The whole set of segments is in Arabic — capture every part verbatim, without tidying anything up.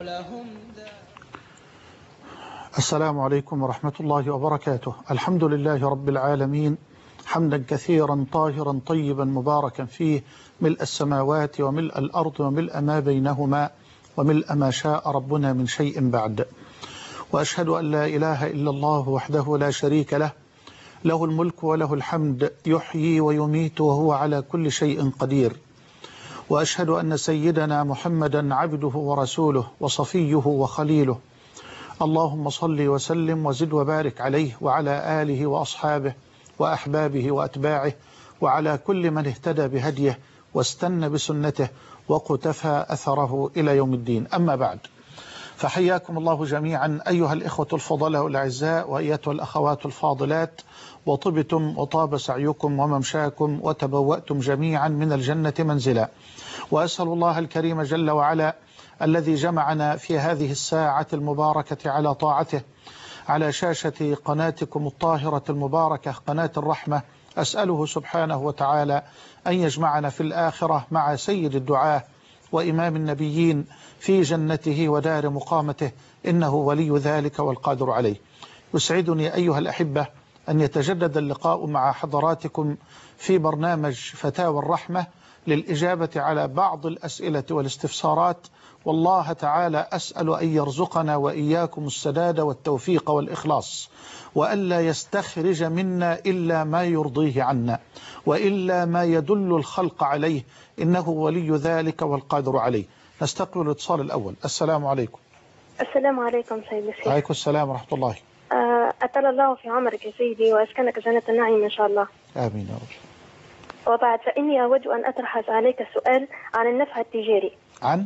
السلام عليكم ورحمة الله وبركاته. الحمد لله رب العالمين، حمدا كثيرا طاهرا طيبا مباركا فيه، ملء السماوات وملء الأرض وملء ما بينهما وملء ما شاء ربنا من شيء بعد. وأشهد أن لا إله إلا الله وحده لا شريك له، له الملك وله الحمد، يحيي ويميت وهو على كل شيء قدير. وأشهد أن سيدنا محمدا عبده ورسوله وصفيه وخليله، اللهم صل وسلم وزد وبارك عليه وعلى آله وأصحابه وأحبابه وأتباعه وعلى كل من اهتدى بهديه واستنى بسنته وقتفى أثره إلى يوم الدين. أما بعد، فحياكم الله جميعا أيها الإخوة الفضلاء الأعزاء وأيتها الأخوات الفاضلات، وطبتم وطاب سعيكم وممشاكم وتبوأتم جميعا من الجنة منزلا. وأسأل الله الكريم جل وعلا الذي جمعنا في هذه الساعة المباركة على طاعته على شاشة قناتكم الطاهرة المباركة قناة الرحمة، أسأله سبحانه وتعالى أن يجمعنا في الآخرة مع سيد الدعاة وإمام النبيين في جنته ودار مقامته، إنه ولي ذلك والقادر عليه. يسعدني أيها الأحبة أن يتجدد اللقاء مع حضراتكم في برنامج فتاوى الرحمة للإجابة على بعض الأسئلة والاستفسارات، والله تعالى أسأل أن يرزقنا وإياكم السداد والتوفيق والإخلاص، وألا يستخرج منا إلا ما يرضيه عنا وإلا ما يدل الخلق عليه، إنه ولي ذلك والقادر عليه. نستقبل الاتصال الأول. السلام عليكم. السلام عليكم سيد الشيخ. عليكم السلام ورحمة الله. أطال الله في عمرك يا سيدي وأسكنك جنة النعيم إن شاء الله. آمين يا رب. وبعد، فإني أود أن أطرح عليك السؤال عن النفع التجاري. عن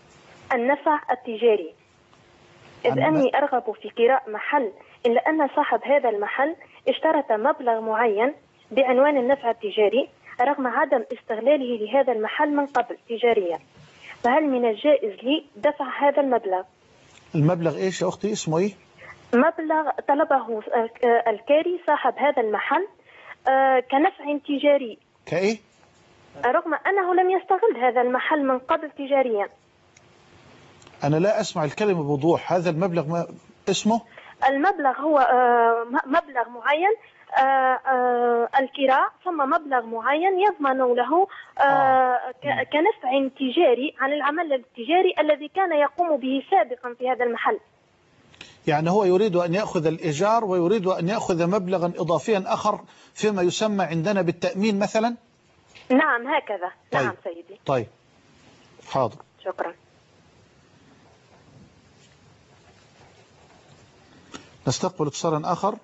النفع التجاري، إذ أني أرغب في كراء محل، إلا أن صاحب هذا المحل اشترط مبلغ معين بعنوان النفع التجاري رغم عدم استغلاله لهذا المحل من قبل تجاريا، فهل من الجائز لي دفع هذا المبلغ؟ المبلغ إيش يا أختي؟ اسمه إيه؟ مبلغ طلبه الكاري صاحب هذا المحل كنفع تجاري. كإيه؟ رغم أنه لم يستغل هذا المحل من قبل تجاريا. أنا لا أسمع الكلمة بوضوح. هذا المبلغ ما اسمه؟ المبلغ هو مبلغ معين الكراء، ثم مبلغ معين يضمن له كنفع تجاري عن العمل التجاري الذي كان يقوم به سابقا في هذا المحل. يعني هو يريد أن يأخذ الإيجار ويريد أن يأخذ مبلغا إضافيا آخر فيما يسمى عندنا بالتأمين مثلا؟ نعم هكذا. طيب. نعم سيدي. طيب حاضر. شكرا. نستقبل اتصالا آخر.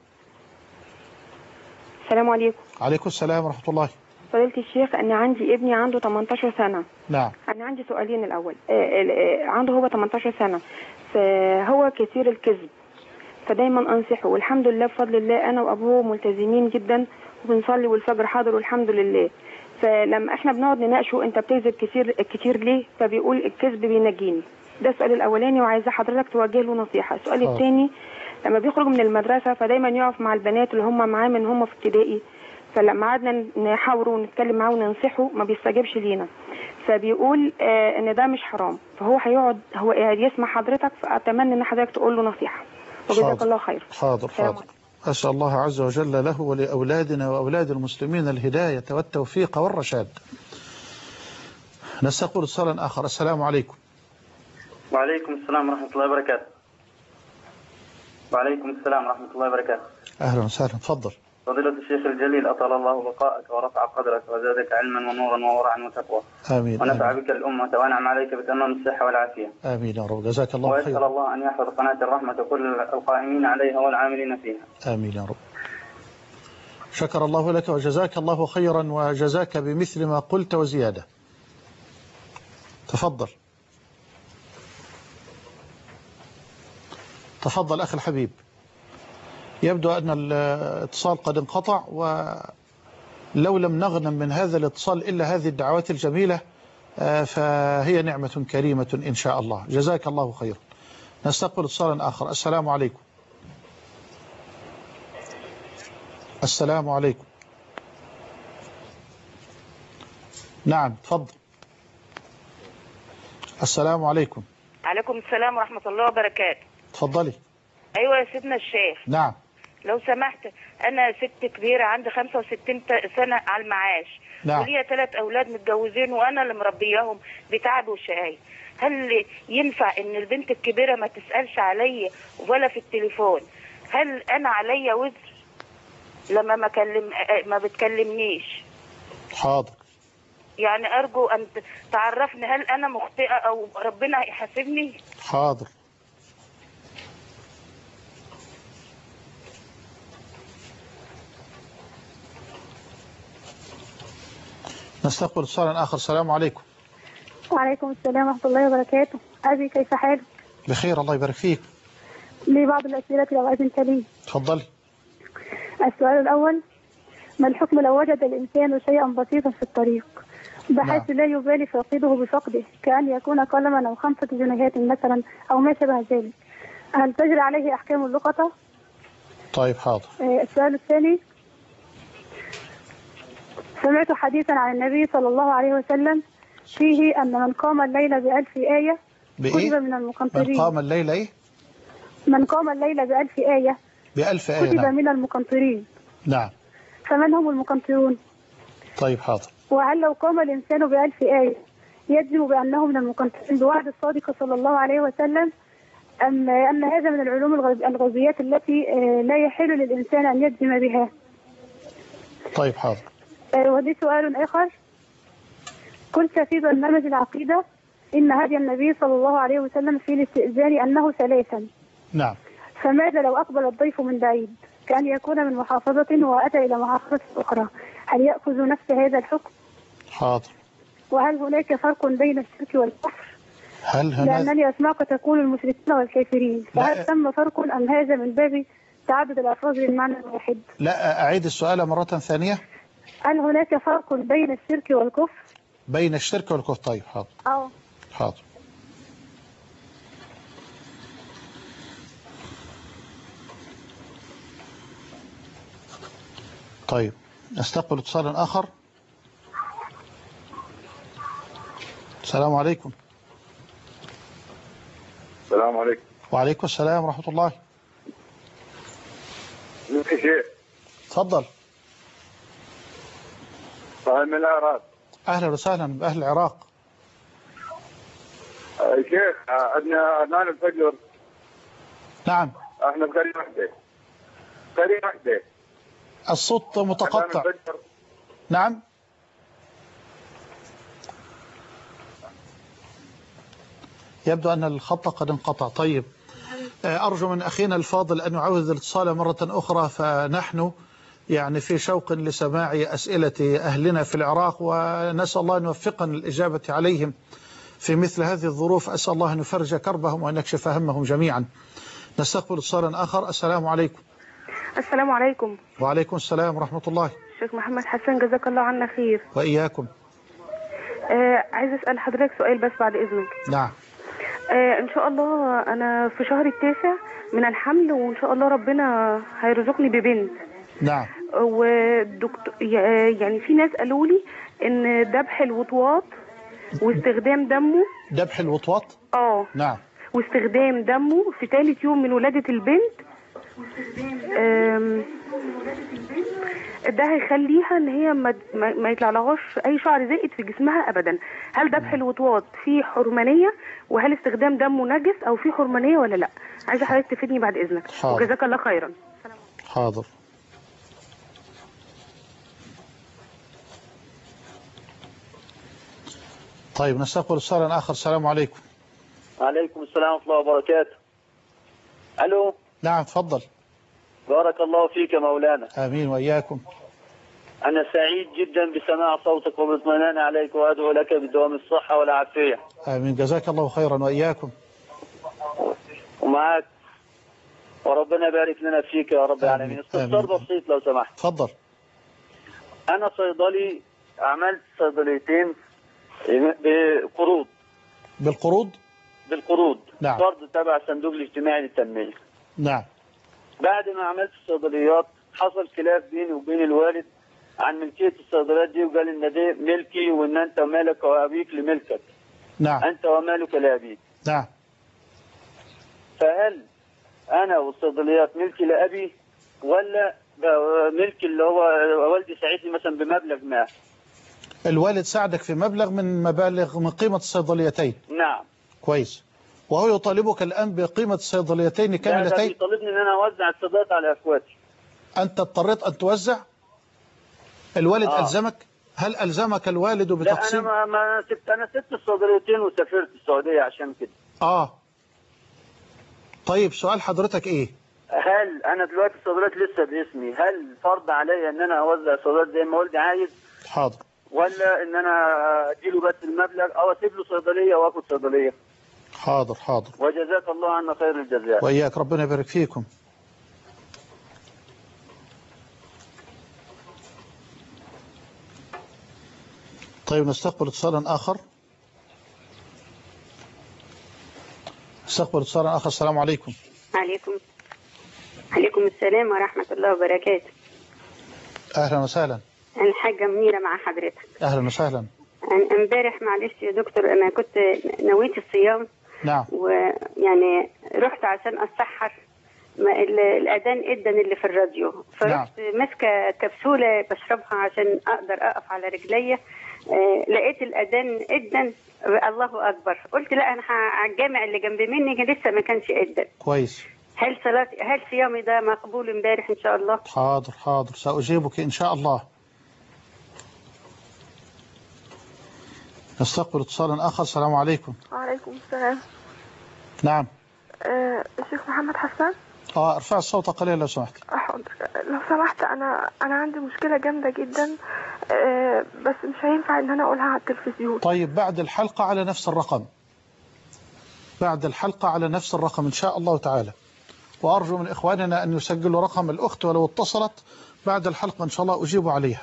السلام عليكم. عليكم السلام ورحمة الله. فضيلة الشيخ، أنا عندي ابني عنده ثمانية عشر سنة. نعم. أنا عندي سؤالين. الأول عنده هو ثمانية عشر سنة، فهو كثير الكذب، فدايما أنصحه، والحمد لله بفضل الله أنا وأبوه ملتزمين جدا وبنصلي والفجر حاضر والحمد لله. فلما احنا بنقعد نناقشه أنت بتكذب كثير كتير ليه؟ فبيقول الكذب بينجيني. ده السؤال الأولاني وعايزة حضرتك توجه له نصيحة. السؤال الثاني، لما بيخرج من المدرسة فدايما يقف مع البنات اللي هم معاه من هم في ابتدائي، فلما قعدنا نحاوره ونتكلم معاه وننصحه ما بيستجيبش لينا، فبيقول آه ان ده مش حرام، فهو هيقعد هو قاعد يسمع حضرتك، فأتمنى ان حضرتك تقول له نصيحة وجزاك الله خير. حاضر حاضر. أسأل الله عز وجل له ولأولادنا وأولاد المسلمين الهداية والتوفيق والرشاد. نستقبل اتصالا آخر. السلام عليكم. وعليكم السلام ورحمة الله وبركاته. وعليكم السلام ورحمة الله وبركاته. أهلا وسهلا. تفضل. فضيلة الشيخ الجليل، أطال الله بقاءك ورفع قدرك وزادك علما ونورا وورعا وتقوى. آمين. ونفع بك الأمة ونعم عليك بتمام الصحة والعافية. آمين يا رب. جزاك الله خير. وأسأل الله أن يحفظ قناة الرحمة وكل القائمين عليها والعاملين فيها. آمين يا رب. شكر الله لك وجزاك الله خيرا، وجزاك بمثل ما قلت وزيادة. تفضل. تفضل أخي الحبيب. يبدو أن الاتصال قد انقطع، ولو لم نغنم من هذا الاتصال إلا هذه الدعوات الجميلة فهي نعمة كريمة إن شاء الله. جزاك الله خيرا. نستقبل اتصالا آخر. السلام عليكم. السلام عليكم. نعم تفضل. السلام عليكم. عليكم السلام ورحمة الله وبركاته. اتفضلي. أيوة يا سيدنا الشيخ. نعم. لو سمحت، أنا ست كبيرة عندي خمسة وستين سنة على المعاش. نعم. وليا ثلاث أولاد متجوزين وأنا اللي مربياهم بتعب وشقاية. هل ينفع إن البنت الكبيرة ما تسألش عليا ولا في التليفون؟ هل أنا عليا وزر لما ما كلم ما بتكلمنيش؟ حاضر. يعني أرجو أن تعرفني هل أنا مخطئة أو ربنا هيحاسبني؟ حاضر. نستقبل اتصالا آخر. السلام عليكم. وعليكم السلام ورحمة الله وبركاته. أبي كيف حالك؟ بخير الله يبارك فيك. لي بعض الأسئلة لو أذنت لي. تفضلي. السؤال الأول: ما الحكم لو وجد الإنسان شيئا بسيطا في الطريق بحيث نعم. لا يبالي فاقده بفقده، كأن يكون قلما أو خمسة جنيهات مثلا أو ما شابه ذلك، هل تجري عليه أحكام اللقطة؟ طيب حاضر. السؤال الثاني: سمعت حديثا عن النبي صلى الله عليه وسلم فيه أن من قام الليل بألف آية بإيه؟ كتب من المقنطرين. من قام الليل إيه؟ من قام الليل بألف آية بألف آية. كتب نعم. من المقنطرين. نعم. فمن هم المقنطرون؟ طيب حاضر. وهل لو قام الإنسان بألف آية يجزم بأنه من المقنطرين بوعد الصادق صلى الله عليه وسلم، أم أن هذا من العلوم الغيبيات التي لا يحل للإنسان أن يجزم بها؟ طيب حاضر. ودي سؤال آخر: قلت في برنامج العقيدة إن هدي النبي صلى الله عليه وسلم في الاستئذان أنه ثلاثا. نعم. فماذا لو أقبل الضيف من بعيد كأن يكون من محافظة وأتى إلى محافظة أخرى، هل يأخذ نفس هذا الحكم؟ حاضر. وهل هناك فرق بين الشرك والكفر؟ هل هناك؟ لأنني أسمعك تقول المشركين والكافرين، فهل ثم فرق أم هذا من باب تعدد الألفاظ بالمعنى الواحد؟ لا، أعيد السؤال مرة ثانية. هل هناك فرق بين الشرك والكفر؟ بين الشرك والكفر. طيب حاضر. أه. حاضر. طيب نستقبل اتصالا آخر. السلام عليكم. السلام عليكم. وعليكم السلام ورحمة الله. شيخ. تفضل. طيب من العراق. أهلا وسهلا بأهل العراق. آه شيخ، عندنا أذان الفجر. نعم. احنا بقرية واحدة. قرية واحدة. الصوت متقطع. نعم. يبدو أن الخط قد انقطع. طيب أرجو من أخينا الفاضل أن يعود الاتصال مرة أخرى، فنحن يعني في شوق لسماع أسئلة أهلنا في العراق، ونسأل الله أن يوفقنا الإجابة عليهم في مثل هذه الظروف. أسأل الله أن يفرج كربهم وأن يكشف همهم جميعا. نستقبل اتصالا آخر. السلام عليكم. السلام عليكم. وعليكم السلام ورحمة الله. شيخ محمد حسن، جزاك الله عنا خير. وإياكم. آه عايز أسأل حضرتك سؤال بس بعد إذنك. نعم. آه إن شاء الله أنا في شهر التاسع من الحمل، وإن شاء الله ربنا هيرزقني ببنت. نعم. والدكتور يعني في ناس قالوا لي إن ذبح الوطواط واستخدام دمه. ذبح الوطواط؟ اه. نعم. واستخدام دمه في ثالث يوم من ولادة البنت ده هيخليها ان هي ما, ما يطلع لهاش اي شعر زائد في جسمها ابدا. هل ذبح الوطواط فيه حرمانيه؟ وهل استخدام دمه نجس او فيه حرمانيه ولا لا؟ عايزه حضرتك تفيدني بعد اذنك. حاضر. وجزاك الله خيرا. حاضر. طيب نستقبل اتصالا آخر. السلام عليكم. وعليكم السلام ورحمة الله وبركاته. ألو. نعم تفضل. بارك الله فيك مولانا. آمين وإياكم. أنا سعيد جدا بسماع صوتك وباطمئنان عليك، وأدعو لك بدوام الصحة والعافية. آمين جزاك الله خيرا وإياكم. ومعك، وربنا يبارك لنا فيك يا رب العالمين. استفسار بسيط لو سمحت. تفضل. أنا صيدلي، عملت صيدليتين بقروض. بالقروض؟ بالقروض. نعم. قرض تبع الصندوق الاجتماعي للتنمية. نعم. بعد ما عملت الصيدليات حصل خلاف بيني وبين الوالد عن ملكية الصيدليات دي، وقال ان ده ملكي وان انت ومالك وابيك لملكك. نعم. انت ومالك لابيك. نعم. فهل انا والصيدليات ملكي لابي ولا ملك اللي هو والدي ساعدني مثلا بمبلغ ما؟ الوالد ساعدك في مبلغ من مبالغ من قيمة الصيدليتين. نعم. كويس. وهو يطالبك الآن بقيمة الصيدليتين كاملتين؟ لا، ده بيطالبني ان انا اوزع الصيدليات على اخواتي. انت اضطريت ان توزع؟ الوالد آه. ألزمك؟ هل ألزمك الوالد بتقسيم؟ لا، انا ما, ما سبت انا سبت الصيدليتين وسافرت السعودية عشان كده. اه طيب سؤال حضرتك ايه؟ هل انا دلوقتي الصيدليات لسه باسمي، هل فرض عليا ان انا اوزع الصيدليات زي ما والدي عايز؟ حاضر. ولا ان انا اديله بس المبلغ او اسيب له صيدليه واخد صيدليه؟ حاضر حاضر. وجزاك الله عنا خير الجزاء. واياك، ربنا يبارك فيكم. طيب نستقبل اتصالا اخر. نستقبل اتصالا اخر. السلام عليكم. عليكم عليكم السلام ورحمة الله وبركاته. اهلا وسهلا. أنا حاجة منيرة مع حضرتك. اهلا وسهلا. أنا امبارح معلش يا دكتور أنا كنت نويت الصيام. نعم. ويعني رحت عشان أتسحر الأذان إدن اللي في الراديو، فرحت نعم. ماسكة كبسولة بشربها عشان أقدر أقف على رجلي. آه لقيت الأذان إدن الله أكبر، قلت لا أنا على الجامع اللي جنب مني لسه ما كانش إدن. كويس. هل صلاتي هل صيامي ده مقبول امبارح إن شاء الله؟ حاضر حاضر سأجيبك إن شاء الله. نستقبل اتصالا آخر. السلام عليكم. وعليكم السلام. نعم. آه الشيخ محمد حسان. اه ارفع الصوت قليلا لو سمحت. حاضر. لو سمحت انا انا عندي مشكلة جامدة جدا، آه بس مش هينفع ان انا اقولها على التلفزيون. طيب بعد الحلقة على نفس الرقم، بعد الحلقة على نفس الرقم إن شاء الله تعالى. وأرجو من إخواننا أن يسجلوا رقم الأخت، ولو اتصلت بعد الحلقة إن شاء الله أجيب عليها،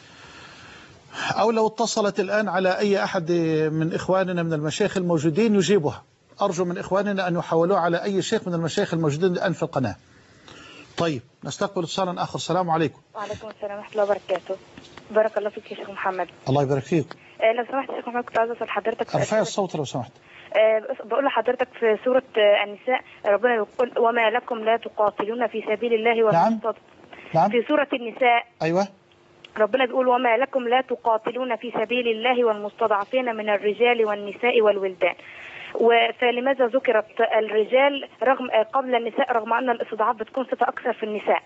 أو لو اتصلت الآن على أي أحد من إخواننا من المشايخ الموجودين يجيبها. أرجو من إخواننا أن يحولوا على أي شيخ من المشايخ الموجودين الآن في القناة. طيب نستقبل اتصالا آخر. السلام عليكم. وعليكم السلام ورحمة الله وبركاته. بارك الله فيك يا شيخ محمد. الله يبارك فيك. آه لو سمحت يا شيخ محمد كنت عايزة أسأل حضرتك. ارفع الصوت لو سمحت. أه بقول لحضرتك في سورة النساء ربنا يقول وما لكم لا تقاتلون في سبيل الله والمستضعفين. نعم. في سورة النساء. أيوة. ربنا بيقول وما لكم لا تقاتلون في سبيل الله والمستضعفين من الرجال والنساء والولدان. فلماذا ذكرت الرجال رغم قبل النساء رغم أن الاستضعاف بتكون صفة أكثر في النساء؟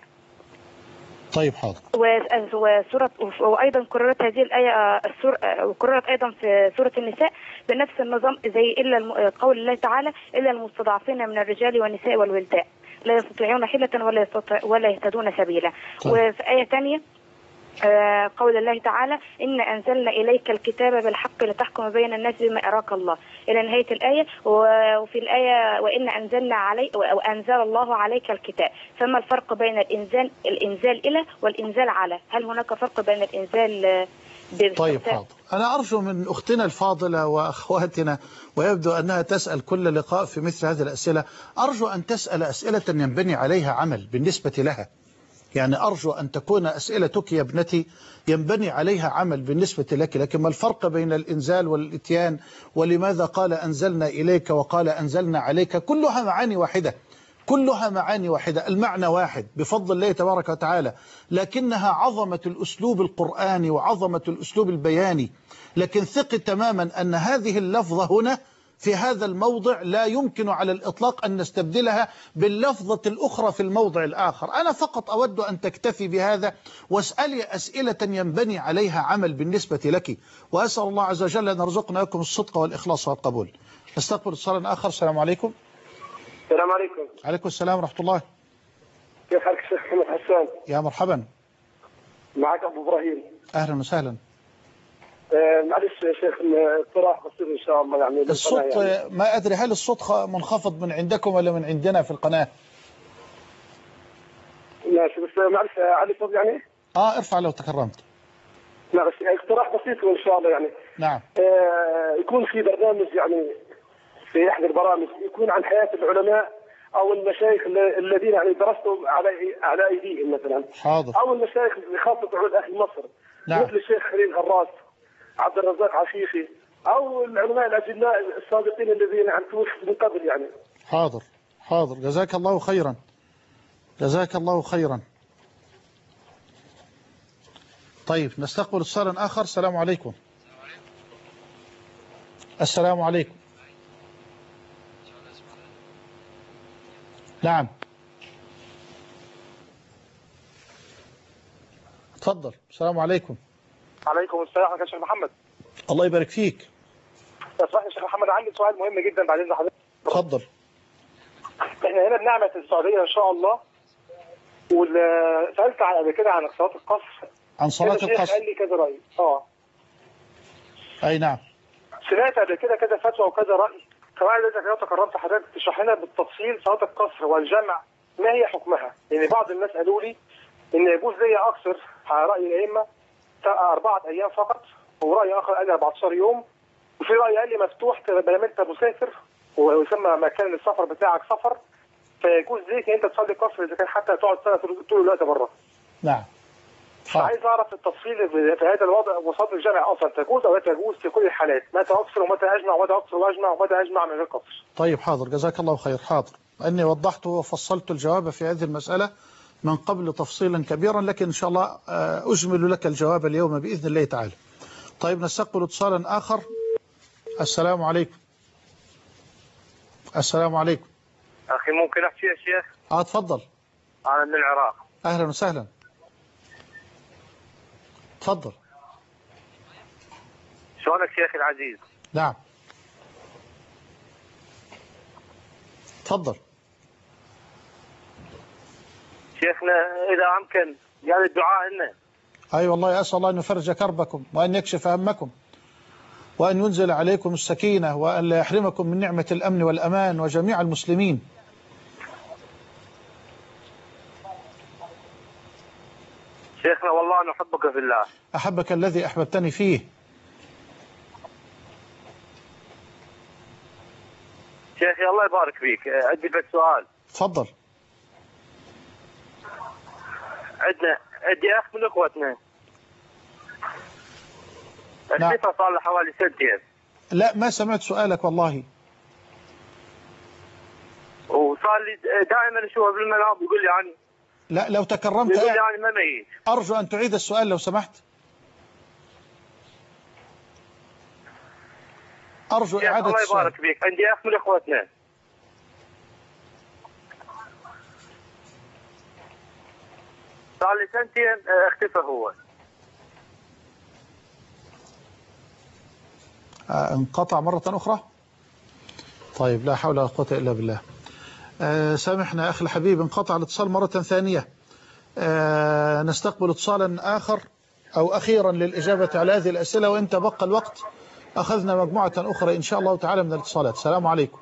طيب حاضر. وسورة وأيضا كررت هذه الآية وكررت أيضا في سورة النساء بنفس النظام زي إلا قول الله تعالى إلا المستضعفين من الرجال والنساء والولدان لا يستطيعون حيلة ولا يستطيع ولا يهتدون سبيلا. طيب. وفي آية ثانية قول الله تعالى إن أنزلنا إليك الكتاب بالحق لتحكم بين الناس بما أراك الله إلى نهاية الآية. وفي الآية وإن أنزلنا علي وأنزل الله عليك الكتاب. فما الفرق بين الإنزال الإنزال إلى والإنزال على؟ هل هناك فرق بين الإنزال طيب حاضر. أنا أرجو من أختنا الفاضلة وأخواتنا ويبدو أنها تسأل كل لقاء في مثل هذه الأسئلة، أرجو أن تسأل أسئلة ينبني عليها عمل بالنسبة لها. يعني أرجو أن تكون أسئلتك يا ابنتي ينبني عليها عمل بالنسبة لك. لكن ما الفرق بين الإنزال والإتيان ولماذا قال أنزلنا إليك وقال أنزلنا عليك؟ كلها معاني واحدة، كلها معاني واحدة، المعنى واحد بفضل الله تبارك وتعالى، لكنها عظمة الأسلوب القرآني وعظمة الأسلوب البياني. لكن ثق تماما أن هذه اللفظة هنا في هذا الموضع لا يمكن على الإطلاق أن نستبدلها باللفظة الأخرى في الموضع الآخر. أنا فقط أود أن تكتفي بهذا واسألي أسئلة ينبني عليها عمل بالنسبة لك، وأسأل الله عز وجل أن يرزقنا لكم الصدق والإخلاص والقبول. نستقبل اتصالا آخر. السلام عليكم. السلام عليكم. عليكم السلام ورحمة الله. كيف حالك الشيخ محمد حسان؟ يا مرحبا. معك أبو إبراهيم. أهلا وسهلا. آه معلش يا شيخ اقتراح بسيط إن شاء الله. يعني الصوت يعني. ما أدري هل الصوت منخفض من عندكم ولا من عندنا في القناة؟ ماشي بس معلش علي صوت يعني. آه ارفع لو تكرمت. معلش اقتراح بسيط وإن شاء الله يعني. نعم. آه يكون في برنامج يعني في إحدى البرامج يكون عن حياة العلماء أو المشايخ الذين يعني درستهم على على أيديهم مثلا. حاضر. أو المشايخ خاصة علماء أهل مصر. نعم. مثل الشيخ خليل غراس، عبد الرزاق عفيفي، أو العلماء الأجلاء السابقين الذين عن توفوا من قبل يعني. حاضر حاضر، جزاك الله خيرا، جزاك الله خيرا. طيب نستقبل اتصالا آخر. السلام عليكم. السلام عليكم. نعم تفضل. السلام عليكم. عليكم السلام ورحمة الله. شيخ محمد الله يبارك فيك. اسمح لي شيخ محمد، عندي سؤال مهم جدا بعد اذن حضرتك. اتفضل. احنا هنا بنعمل في السعوديه ان شاء الله، وسالت قبل كده عن صلاه القصر. عن صلاه القصر قال لي كذا راي. اه اي نعم. سمعت قبل كده كذا فتوى وكذا راي. كمان لازم لو تكرمت حضرتك تشرح لنا بالتفصيل صلاه القصر والجمع ما هي حكمها؟ لان بعض الناس قالوا لي ان يجوز لي اقصر على راي الائمه اربعه ايام فقط، وراي اخر قال لي اربعتاشر يوم، وفي راي قال لي مفتوح بدل انت مسافر ويسمى مكان السفر بتاعك سفر، فيجوز ليك انت تصلي قصر اذا كان حتى تقعد سنه طول الوقت بره. نعم. عايز اعرف التفصيل في هذا الوضع، وصلاه الجمع اصلا تجوز او لا تجوز في كل الحالات، متى اقصر ومتى اجمع ومتى اقصر واجمع ومتى اجمع من غير قصر. طيب حاضر، جزاك الله خير. حاضر، اني وضحت وفصلت الجواب في هذه المساله من قبل تفصيلا كبيرا، لكن ان شاء الله اجمل لك الجواب اليوم باذن الله تعالى. طيب نستقبل اتصالا اخر. السلام عليكم. السلام عليكم. اخي ممكن احكي يا شيخ؟ اه تفضل. انا من العراق. اهلا وسهلا. تفضل. شلونك شيخ العزيز؟ نعم. تفضل. شيخنا اذا امكن يعني الدعاء لنا. اي والله، اسال الله ان يفرج كربكم وان يكشف همكم وان ينزل عليكم السكينه وان لا يحرمكم من نعمه الامن والامان وجميع المسلمين. شيخنا والله انا احبك في الله. احبك الذي احببتني فيه. شيخي الله يبارك فيك، عندي بس سؤال. تفضل. عندنا عندي اخ من اخوتنا. نعم. الشفا صار له حوالي سنتين. لا ما سمعت سؤالك والله. وصار لي دائما اشوفه بالمنام يقول لي يعني. لا لو تكرمت يقول لي يعني ما ميت. ارجو ان تعيد السؤال لو سمحت. ارجو اعاده الله السؤال. يبارك فيك، عندي اخ من اخوتنا. صار لي سنتين اختفى هو. آه انقطع مرة أخرى. طيب لا حول ولا قوة إلا بالله. آه سامحنا أخي الحبيب، انقطع الاتصال مرة ثانية. آه نستقبل اتصالا آخر أو أخيرا للإجابة على هذه الأسئلة، وإن تبقى الوقت أخذنا مجموعة أخرى إن شاء الله تعالى من الاتصالات. السلام عليكم.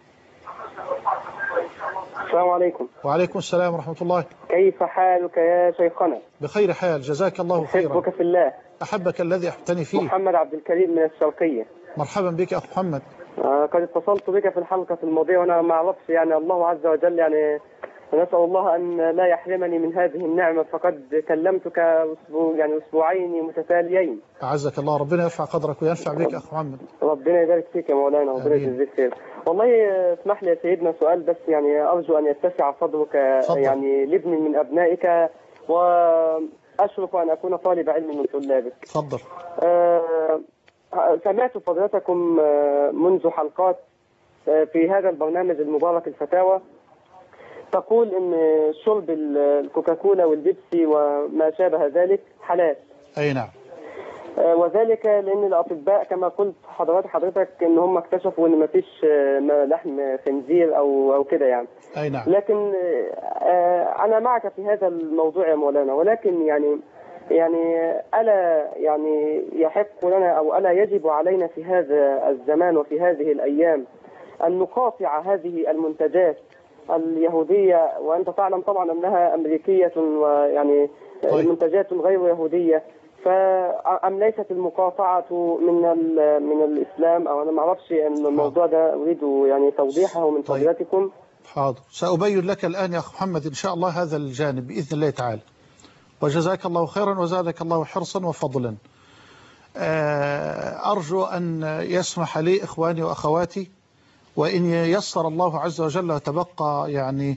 السلام عليكم. وعليكم السلام ورحمة الله. كيف حالك يا شيخنا؟ بخير حال، جزاك الله خيرا. أحبك في الله. أحبك الذي أحببتني فيه. محمد عبد الكريم من الشرقية. مرحبا بك أخ محمد. آه قد اتصلت بك في الحلقة الماضية وأنا ما أعرفش يعني الله عز وجل يعني نسأل الله أن لا يحرمني من هذه النعمة، فقد كلمتك أسبوع يعني أسبوعين متتاليين. أعزك الله، ربنا يرفع قدرك وينفع بك أخ محمد. ربنا يبارك فيك يا مولانا، ربنا يجزيك خير. والله اسمح لي يا سيدنا سؤال بس، يعني أرجو أن يتسع صدرك فضل. يعني لابني من أبنائك، وأشرف أن أكون طالب علم من طلابك. تفضل. آه سمعت فضيلتكم منذ حلقات في هذا البرنامج المبارك الفتاوى تقول ان شرب الكوكاكولا والبيبسي وما شابه ذلك حلال. اي نعم. وذلك لان الاطباء كما قلت حضرتك حضرتك ان هم اكتشفوا ان ما فيش لحم خنزير او او كده يعني. اي نعم. لكن انا معك في هذا الموضوع يا مولانا، ولكن يعني يعني ألا يعني يحق لنا أو ألا يجب علينا في هذا الزمان وفي هذه الأيام أن نقاطع هذه المنتجات اليهودية، وأنت تعلم طبعا أنها أمريكية ويعني طيب. منتجات غير يهودية، فأم ليست المقاطعة من من الإسلام؟ أو أنا ما أعرفش أن الموضوع ده أريد يعني توضيحه من فضيلتكم. حاضر، سأبين لك الآن يا أخ محمد إن شاء الله هذا الجانب بإذن الله تعالى، وجزاك الله خيرا وزادك الله حرصا وفضلا. أرجو أن يسمح لي إخواني وأخواتي وإن يسر الله عز وجل وتبقى يعني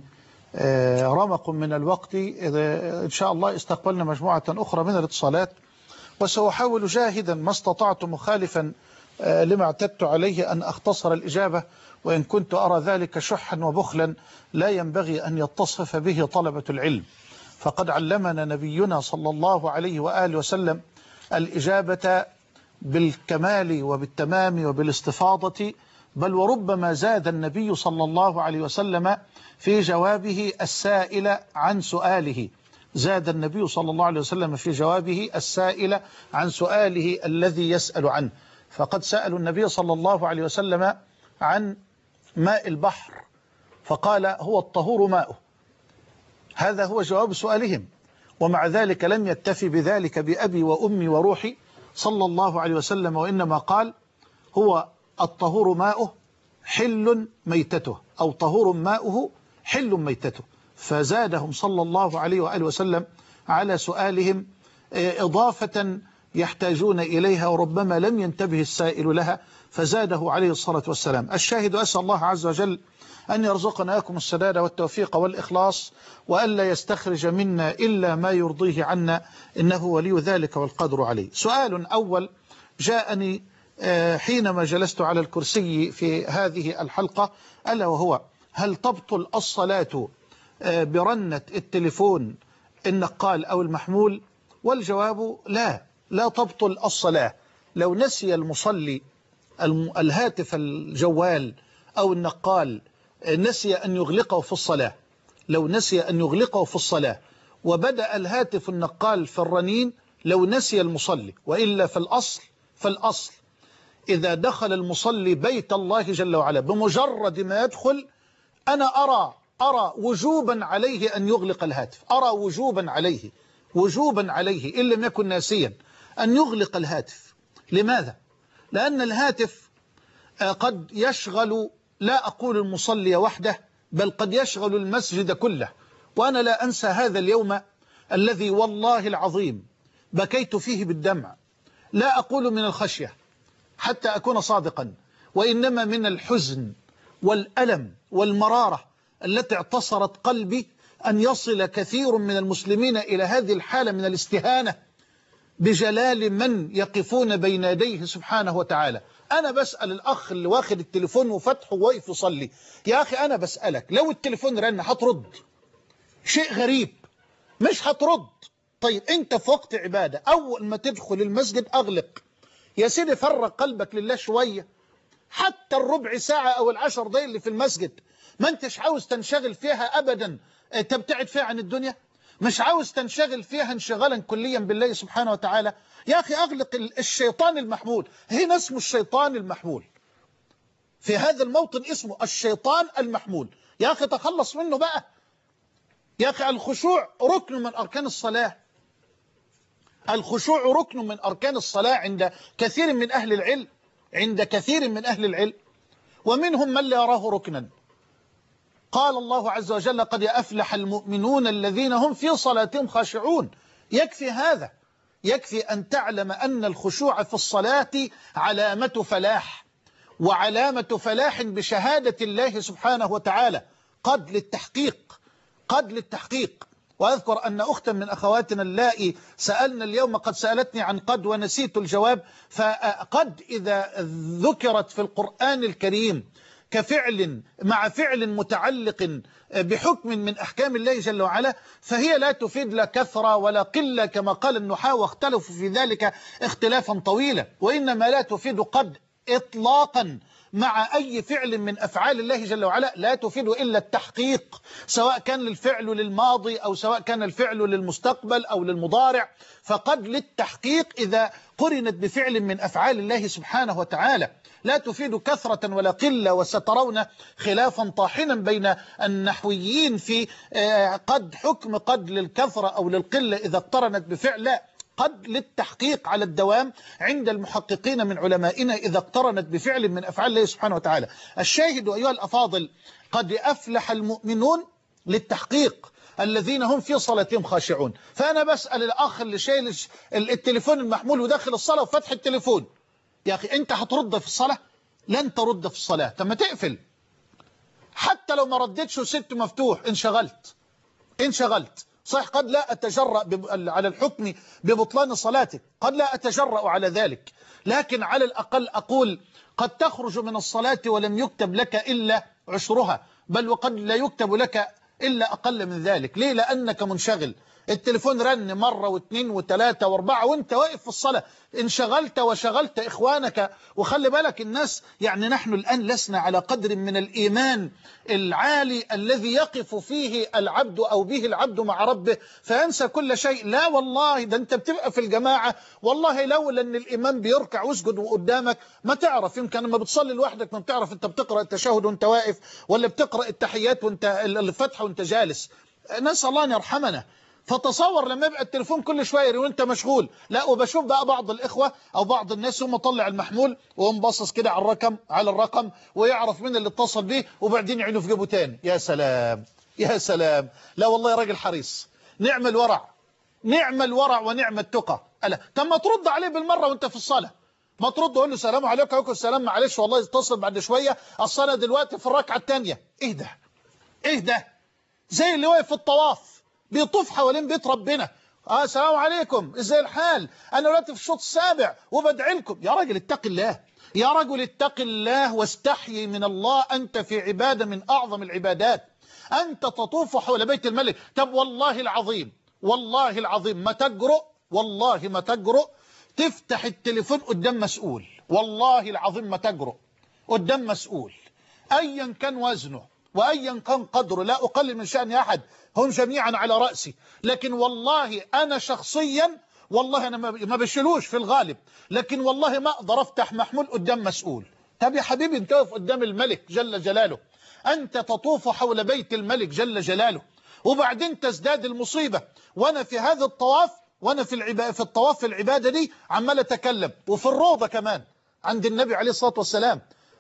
رمق من الوقت إن شاء الله استقبلنا مجموعة أخرى من الاتصالات، وسأحاول جاهدا ما استطعت مخالفا لما اعتدت عليه أن أختصر الإجابة، وإن كنت أرى ذلك شحا وبخلا لا ينبغي أن يتصف به طلبة العلم، فقد علمنا نبينا صلى الله عليه وآله وسلم الإجابة بالكمال وبالتمام وبالاستفاضة، بل وربما زاد النبي صلى الله عليه وسلم في جوابه السائل عن سؤاله، زاد النبي صلى الله عليه وسلم في جوابه السائل عن سؤاله الذي يسأل عنه. فقد سألوا النبي صلى الله عليه وسلم عن ماء البحر فقال هو الطهور ماؤه، هذا هو جواب سؤالهم، ومع ذلك لم يكتفي بذلك بأبي وأمي وروحي صلى الله عليه وسلم، وإنما قال هو الطهور ماؤه حل ميتته، أو طهور ماؤه حل ميتته، فزادهم صلى الله عليه وآله وسلم على سؤالهم إضافة يحتاجون إليها وربما لم ينتبه السائل لها، فزاده عليه الصلاة والسلام. الشاهد أسأل الله عز وجل أن يرزقنا لكم السداد والتوفيق والإخلاص، وألا يستخرج منا إلا ما يرضيه عنا، إنه ولي ذلك والقدر عليه. سؤال أول جاءني حينما جلست على الكرسي في هذه الحلقة، ألا وهو: هل تبطل الصلاة برنة التليفون النقال أو المحمول؟ والجواب لا، لا تبطل الصلاة. لو نسي المصلي الهاتف الجوال أو النقال، نسي أن يغلقه في الصلاة، لو نسي أن يغلقه في الصلاة وبدأ الهاتف النقال في الرنين، لو نسي المصلي، وإلا في الأصل فالأصل إذا دخل المصلي بيت الله جل وعلا بمجرد ما يدخل، أنا أرى أرى وجوبا عليه أن يغلق الهاتف، أرى وجوبا عليه وجوبا عليه إن لم يكن ناسيا أن يغلق الهاتف. لماذا؟ لأن الهاتف قد يشغل، لا أقول المصلي وحده، بل قد يشغل المسجد كله. وأنا لا أنسى هذا اليوم الذي والله العظيم بكيت فيه بالدمع، لا أقول من الخشية حتى أكون صادقا، وإنما من الحزن والألم والمرارة التي اعتصرت قلبي أن يصل كثير من المسلمين إلى هذه الحالة من الاستهانة بجلال من يقفون بين يديه سبحانه وتعالى. أنا بسأل الأخ اللي واخد التليفون وفتحه وواقف يصلي: يا أخي أنا بسألك، لو التليفون رن هترد؟ شيء غريب، مش هترد. طيب أنت في وقت عبادة، أول ما تدخل المسجد أغلق يا سيدي، فرق قلبك لله شوية، حتى الربع ساعة أو العشر دقايق اللي في المسجد ما أنتش عاوز تنشغل فيها أبدا، تبتعد فيها عن الدنيا، مش عاوز تنشغل فيها انشغالا كليا بالله سبحانه وتعالى. يا أخي أغلق الشيطان المحمول، هنا اسمه الشيطان المحمول، في هذا الموطن اسمه الشيطان المحمول. يا أخي تخلص منه بقى. يا أخي الخشوع ركن من أركان الصلاة، الخشوع ركن من أركان الصلاة عند كثير من أهل العلم، عند كثير من أهل العلم، ومنهم من لا يراه ركنا. قال الله عز وجل: قد أفلح المؤمنون الذين هم في صلاتهم خاشعون. يكفي هذا، يكفي أن تعلم أن الخشوع في الصلاة علامة فلاح، وعلامة فلاح بشهادة الله سبحانه وتعالى، قد للتحقيق، قد للتحقيق. وأذكر أن أختا من أخواتنا اللائي سألنا اليوم قد سألتني عن قد ونسيت الجواب. فقد إذا ذكرت في القرآن الكريم كفعل مع فعل متعلق بحكم من أحكام الله جل وعلا، فهي لا تفيد لا كثرة ولا قلة كما قال النحاة، واختلفوا في ذلك اختلافا طويلا، وإنما لا تفيد قد إطلاقا مع أي فعل من أفعال الله جل وعلا، لا تفيد إلا التحقيق، سواء كان الفعل للماضي أو سواء كان الفعل للمستقبل أو للمضارع، فقد للتحقيق إذا قرنت بفعل من أفعال الله سبحانه وتعالى، لا تفيد كثرة ولا قلة. وسترون خلافا طاحنا بين النحويين في قد، حكم قد للكثرة أو للقلة إذا اقترنت بفعل، لا، قد للتحقيق على الدوام عند المحققين من علمائنا إذا اقترنت بفعل من أفعال الله سبحانه وتعالى. الشاهد أيها الأفاضل: قد أفلح المؤمنون للتحقيق الذين هم في صلاتهم خاشعون. فأنا بسأل الأخ اللي شايل التليفون المحمول وداخل الصلاة وفتح التليفون: يا أخي أنت هترد في الصلاة؟ لن ترد في الصلاة. طب ما تقفل، حتى لو ما ردتش وسبت مفتوح، انشغلت انشغلت صحيح، قد لا أتجرأ على الحكم ببطلان صلاتك، قد لا أتجرأ على ذلك، لكن على الأقل أقول قد تخرج من الصلاة ولم يكتب لك إلا عشرها، بل وقد لا يكتب لك إلا أقل من ذلك. ليه؟ لأنك منشغل، التليفون رن مرة واثنين وثلاثة واربعة وانت واقف في الصلاة، انشغلت وشغلت إخوانك. وخلي بالك الناس، يعني نحن الآن لسنا على قدر من الإيمان العالي الذي يقف فيه العبد أو به العبد مع ربه فينسى كل شيء. لا والله، ده انت بتبقى في الجماعة والله لولا ان الإمام بيركع ويسجد قدامك ما تعرف، يمكن لما بتصلي لوحدك ما بتعرف انت بتقرأ التشهد وانت واقف ولا بتقرأ التحيات وانت الفتحة وانت جالس. نسأل الله أن يرحمنا. فتصور لما يبقى التليفون كل شويه وانت مشغول. لا، وبشوف بقى بعض الاخوه او بعض الناس هم مطلع المحمول وهم باصص كده على الرقم على الرقم ويعرف مين اللي اتصل بيه وبعدين يعينه في جيبه تاني. يا سلام يا سلام. لا والله يا راجل حريص، نعم الورع نعم الورع ونعم التقى. ألا طب ما ترد عليه بالمره وانت في الصلاه، ما ترد وقول له السلام عليكم. وعليكم السلام، معلش والله اتصل بعد شويه، الصلاه دلوقتي في الركعه الثانيه. ايه ده ايه ده؟ زي اللي واقف في الطواف بيطوف حوالين بيت ربنا. اه السلام عليكم، ازاي الحال؟ انا دلوقتي في الشوط السابع وبدعي لكم. يا راجل اتق الله، يا رجل اتق الله واستحيي من الله، انت في عباده من اعظم العبادات، انت تطوف حول بيت الملك. طب والله العظيم والله العظيم ما تجرؤ، والله ما تجرؤ تفتح التليفون قدام مسؤول، والله العظيم ما تجرؤ قدام مسؤول ايا كان وزنه وايا كان قدره. لا اقلل من شأن احد، هم جميعا على رأسي، لكن والله أنا شخصيا والله أنا ما بشيلوش في الغالب، لكن والله ما أقدر أفتح محمول قدام مسؤول. طب يا حبيبي أنت واقف قدام الملك جل جلاله، أنت تطوف حول بيت الملك جل جلاله، وبعدين تزداد المصيبة وأنا في هذا الطواف، وأنا في العبادة في الطواف في العبادة دي عمال أتكلم، وفي الروضة كمان عند النبي عليه الصلاة والسلام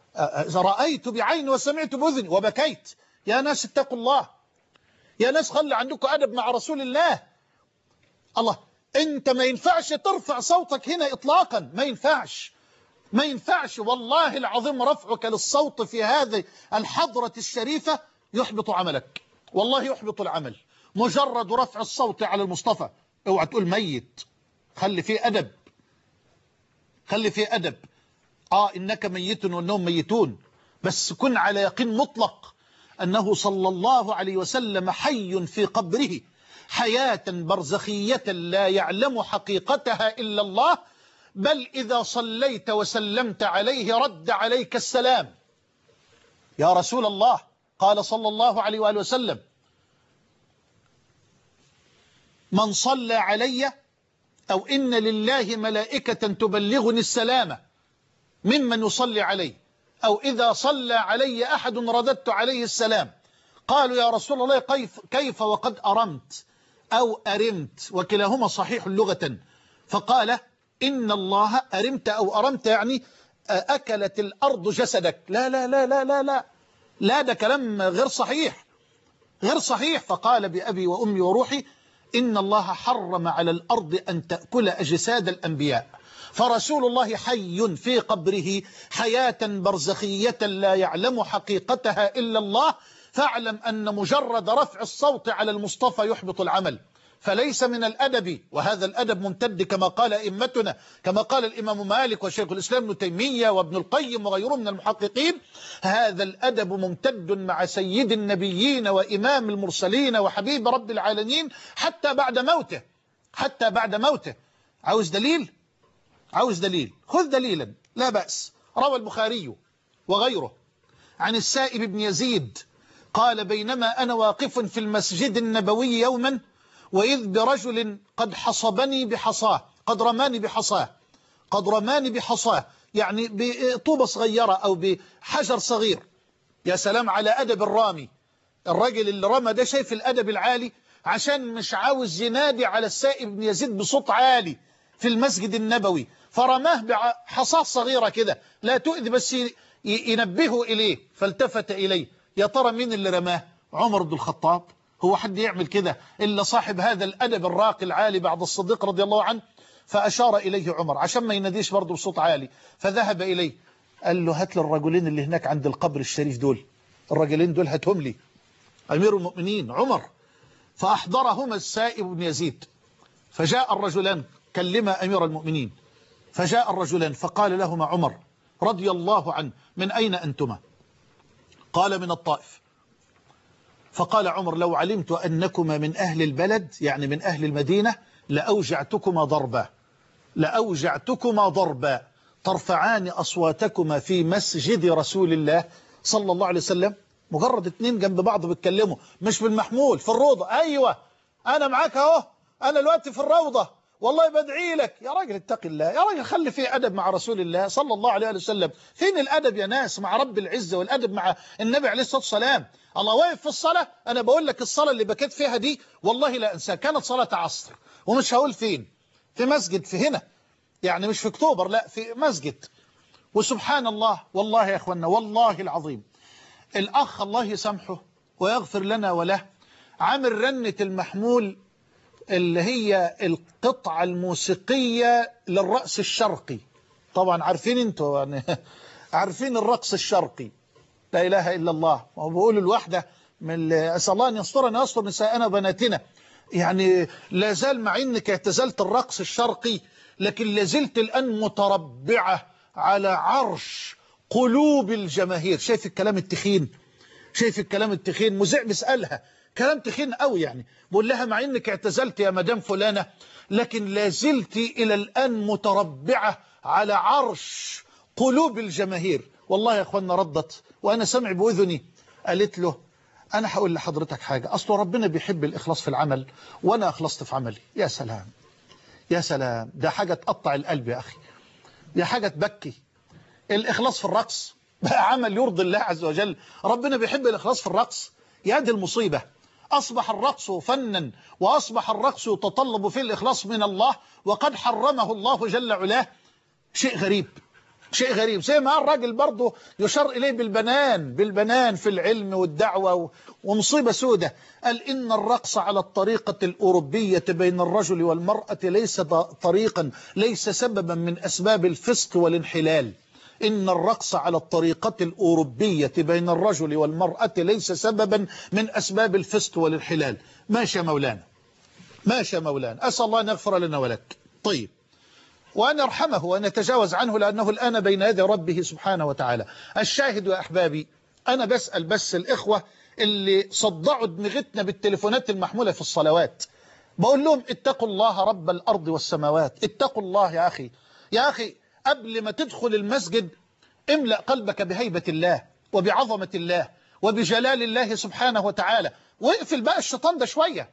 رأيت بعيني وسمعت بأذني وبكيت. يا ناس اتقوا الله، يا ناس خلي عندكم أدب مع رسول الله. الله، انت ما ينفعش ترفع صوتك هنا اطلاقا، ما ينفعش ما ينفعش والله العظيم. رفعك للصوت في هذه الحضرة الشريفة يحبط عملك، والله يحبط العمل. مجرد رفع الصوت على المصطفى، اوعى تقول ميت، خلي فيه أدب، خلي فيه أدب. اه انك ميت وانهم ميتون، بس كن على يقين مطلق أنه صلى الله عليه وسلم حي في قبره حياة برزخية لا يعلم حقيقتها إلا الله، بل إذا صليت وسلمت عليه رد عليك السلام. يا رسول الله، قال صلى الله عليه وآله وسلم: من صلى علي أو إن لله ملائكة تبلغني السلام ممن يصلي عليه، أو إذا صلى علي أحد رددت عليه السلام. قالوا يا رسول الله كيف, كيف وقد أرمت أو أرمت، وكلاهما صحيح لغة. فقال: إن الله أرمت أو أرمت يعني أكلت الأرض جسدك. لا لا لا لا لا لا لا ده كلام غير صحيح غير صحيح. فقال بأبي وأمي وروحي: إن الله حرم على الأرض أن تأكل أجساد الأنبياء. فرسول الله حي في قبره حياة برزخية لا يعلم حقيقتها إلا الله، فاعلم أن مجرد رفع الصوت على المصطفى يحبط العمل. فليس من الأدب، وهذا الأدب ممتد كما قال أئمتنا، كما قال الإمام مالك وشيخ الإسلام ابن تيمية وابن القيم وغيرهم من المحققين، هذا الأدب ممتد مع سيد النبيين وإمام المرسلين وحبيب رب العالمين حتى بعد موته، حتى بعد موته. عاوز دليل؟ عاوز دليل، خذ دليلا لا بأس. روى البخاري وغيره عن السائب بن يزيد قال: بينما أنا واقف في المسجد النبوي يوما وإذ برجل قد حصبني بحصاه، قد رماني بحصاه قد رماني بحصاه يعني بطوبة صغيرة أو بحجر صغير. يا سلام على أدب الرامي، الرجل اللي رمى ده شايف الأدب العالي، عشان مش عاوز ينادي على السائب بن يزيد بصوت عالي في المسجد النبوي، فرماه بحصاه صغيرة كده لا تؤذي، بس ينبهه إليه. فالتفت إليه: يا ترى مين اللي رماه؟ عمر بن الخطاب. هو حد يعمل كده إلا صاحب هذا الأدب الراقي العالي بعد الصديق رضي الله عنه. فأشار إليه عمر عشان ما يناديش برضه بصوت عالي، فذهب إليه. قال له هات لي الرجلين اللي هناك عند القبر الشريف دول، الرجلين دول هاتهم لي. أمير المؤمنين عمر فأحضرهما السائب بن يزيد، فجاء الرجلان كلما أمير المؤمنين، فجاء الرجلان فقال لهما عمر رضي الله عنه من أين أنتما؟ قال من الطائف. فقال عمر لو علمت أنكما من أهل البلد يعني من أهل المدينة لأوجعتكما ضربا لأوجعتكما ضربا ترفعان أصواتكما في مسجد رسول الله صلى الله عليه وسلم. مجرد اتنين جنب بعض بيتكلموا، مش بالمحمول، في الروضة. أيوة أنا معاك أهو، أنا الوقت في الروضة والله بدعي لك. يا راجل اتق الله، يا راجل خلي فيه أدب مع رسول الله صلى الله عليه وسلم. فين الأدب يا ناس مع رب العزة والأدب مع النبي عليه الصلاة والسلام؟ الله واقف في الصلاة. أنا بقول لك الصلاة اللي بكيت فيها دي والله لا أنساها، كانت صلاة عصر، ومش هقول فين، في مسجد في هنا يعني مش في اكتوبر، لا في مسجد. وسبحان الله والله يا أخوانا والله العظيم الأخ الله يسامحه ويغفر لنا وله عامل رنة المحمول اللي هي القطعة الموسيقية للرقص الشرقي. طبعا عارفين انتوا يعني عارفين الرقص الشرقي، لا إله إلا الله. وهو بيقولوا الواحدة من أسأل الله أن يسترنا ويستر نساءنا وبناتنا، يعني لا زال مع إنك اعتزلت الرقص الشرقي لكن لازلت الآن متربعة على عرش قلوب الجماهير. شايف الكلام التخين، شايف الكلام التخين. مذيع بيسألها كلام تخين قوي، يعني بقول لها مع انك اعتزلت يا مدام فلانة لكن لازلت الى الان متربعة على عرش قلوب الجماهير. والله يا اخوانا ردت وانا سمع باذني، قالت له انا هقول لحضرتك حاجة، اصل ربنا بيحب الاخلاص في العمل وانا اخلصت في عملي. يا سلام يا سلام، ده حاجة تقطع القلب يا اخي، دي حاجة تبكي. الاخلاص في الرقص بقى عمل يرضي الله عز وجل. ربنا بيحب الاخلاص في الرقص. يا دي المصيبة، أصبح الرقص فنا وأصبح الرقص يتطلب فيه الإخلاص من الله وقد حرمه الله جل علاه. شيء غريب، شيء غريب. زي ما الراجل برضه يشار إليه بالبنان بالبنان في العلم والدعوة، ومصيبة سودة. قال إن الرقص على الطريقة الأوروبية بين الرجل والمرأة ليس طريقا ليس سببا من أسباب الفسق والانحلال. إن الرقص على الطريقة الأوروبية بين الرجل والمرأة ليس سببا من أسباب الفسق والانحلال. ماشي يا مولانا، ماشي يا مولانا، أسأل الله أن يغفر لنا ولك. طيب، وأن يرحمه وأن يتجاوز عنه لأنه الآن بين يدي ربه سبحانه وتعالى. الشاهد يا أحبابي، أنا بسأل بس الإخوة اللي صدعوا دماغتنا بالتليفونات المحمولة في الصلوات، بقول لهم اتقوا الله رب الأرض والسماوات، اتقوا الله يا أخي. يا أخي قبل ما تدخل المسجد املأ قلبك بهيبة الله وبعظمة الله وبجلال الله سبحانه وتعالى، واقفل بقى الشيطان ده شوية.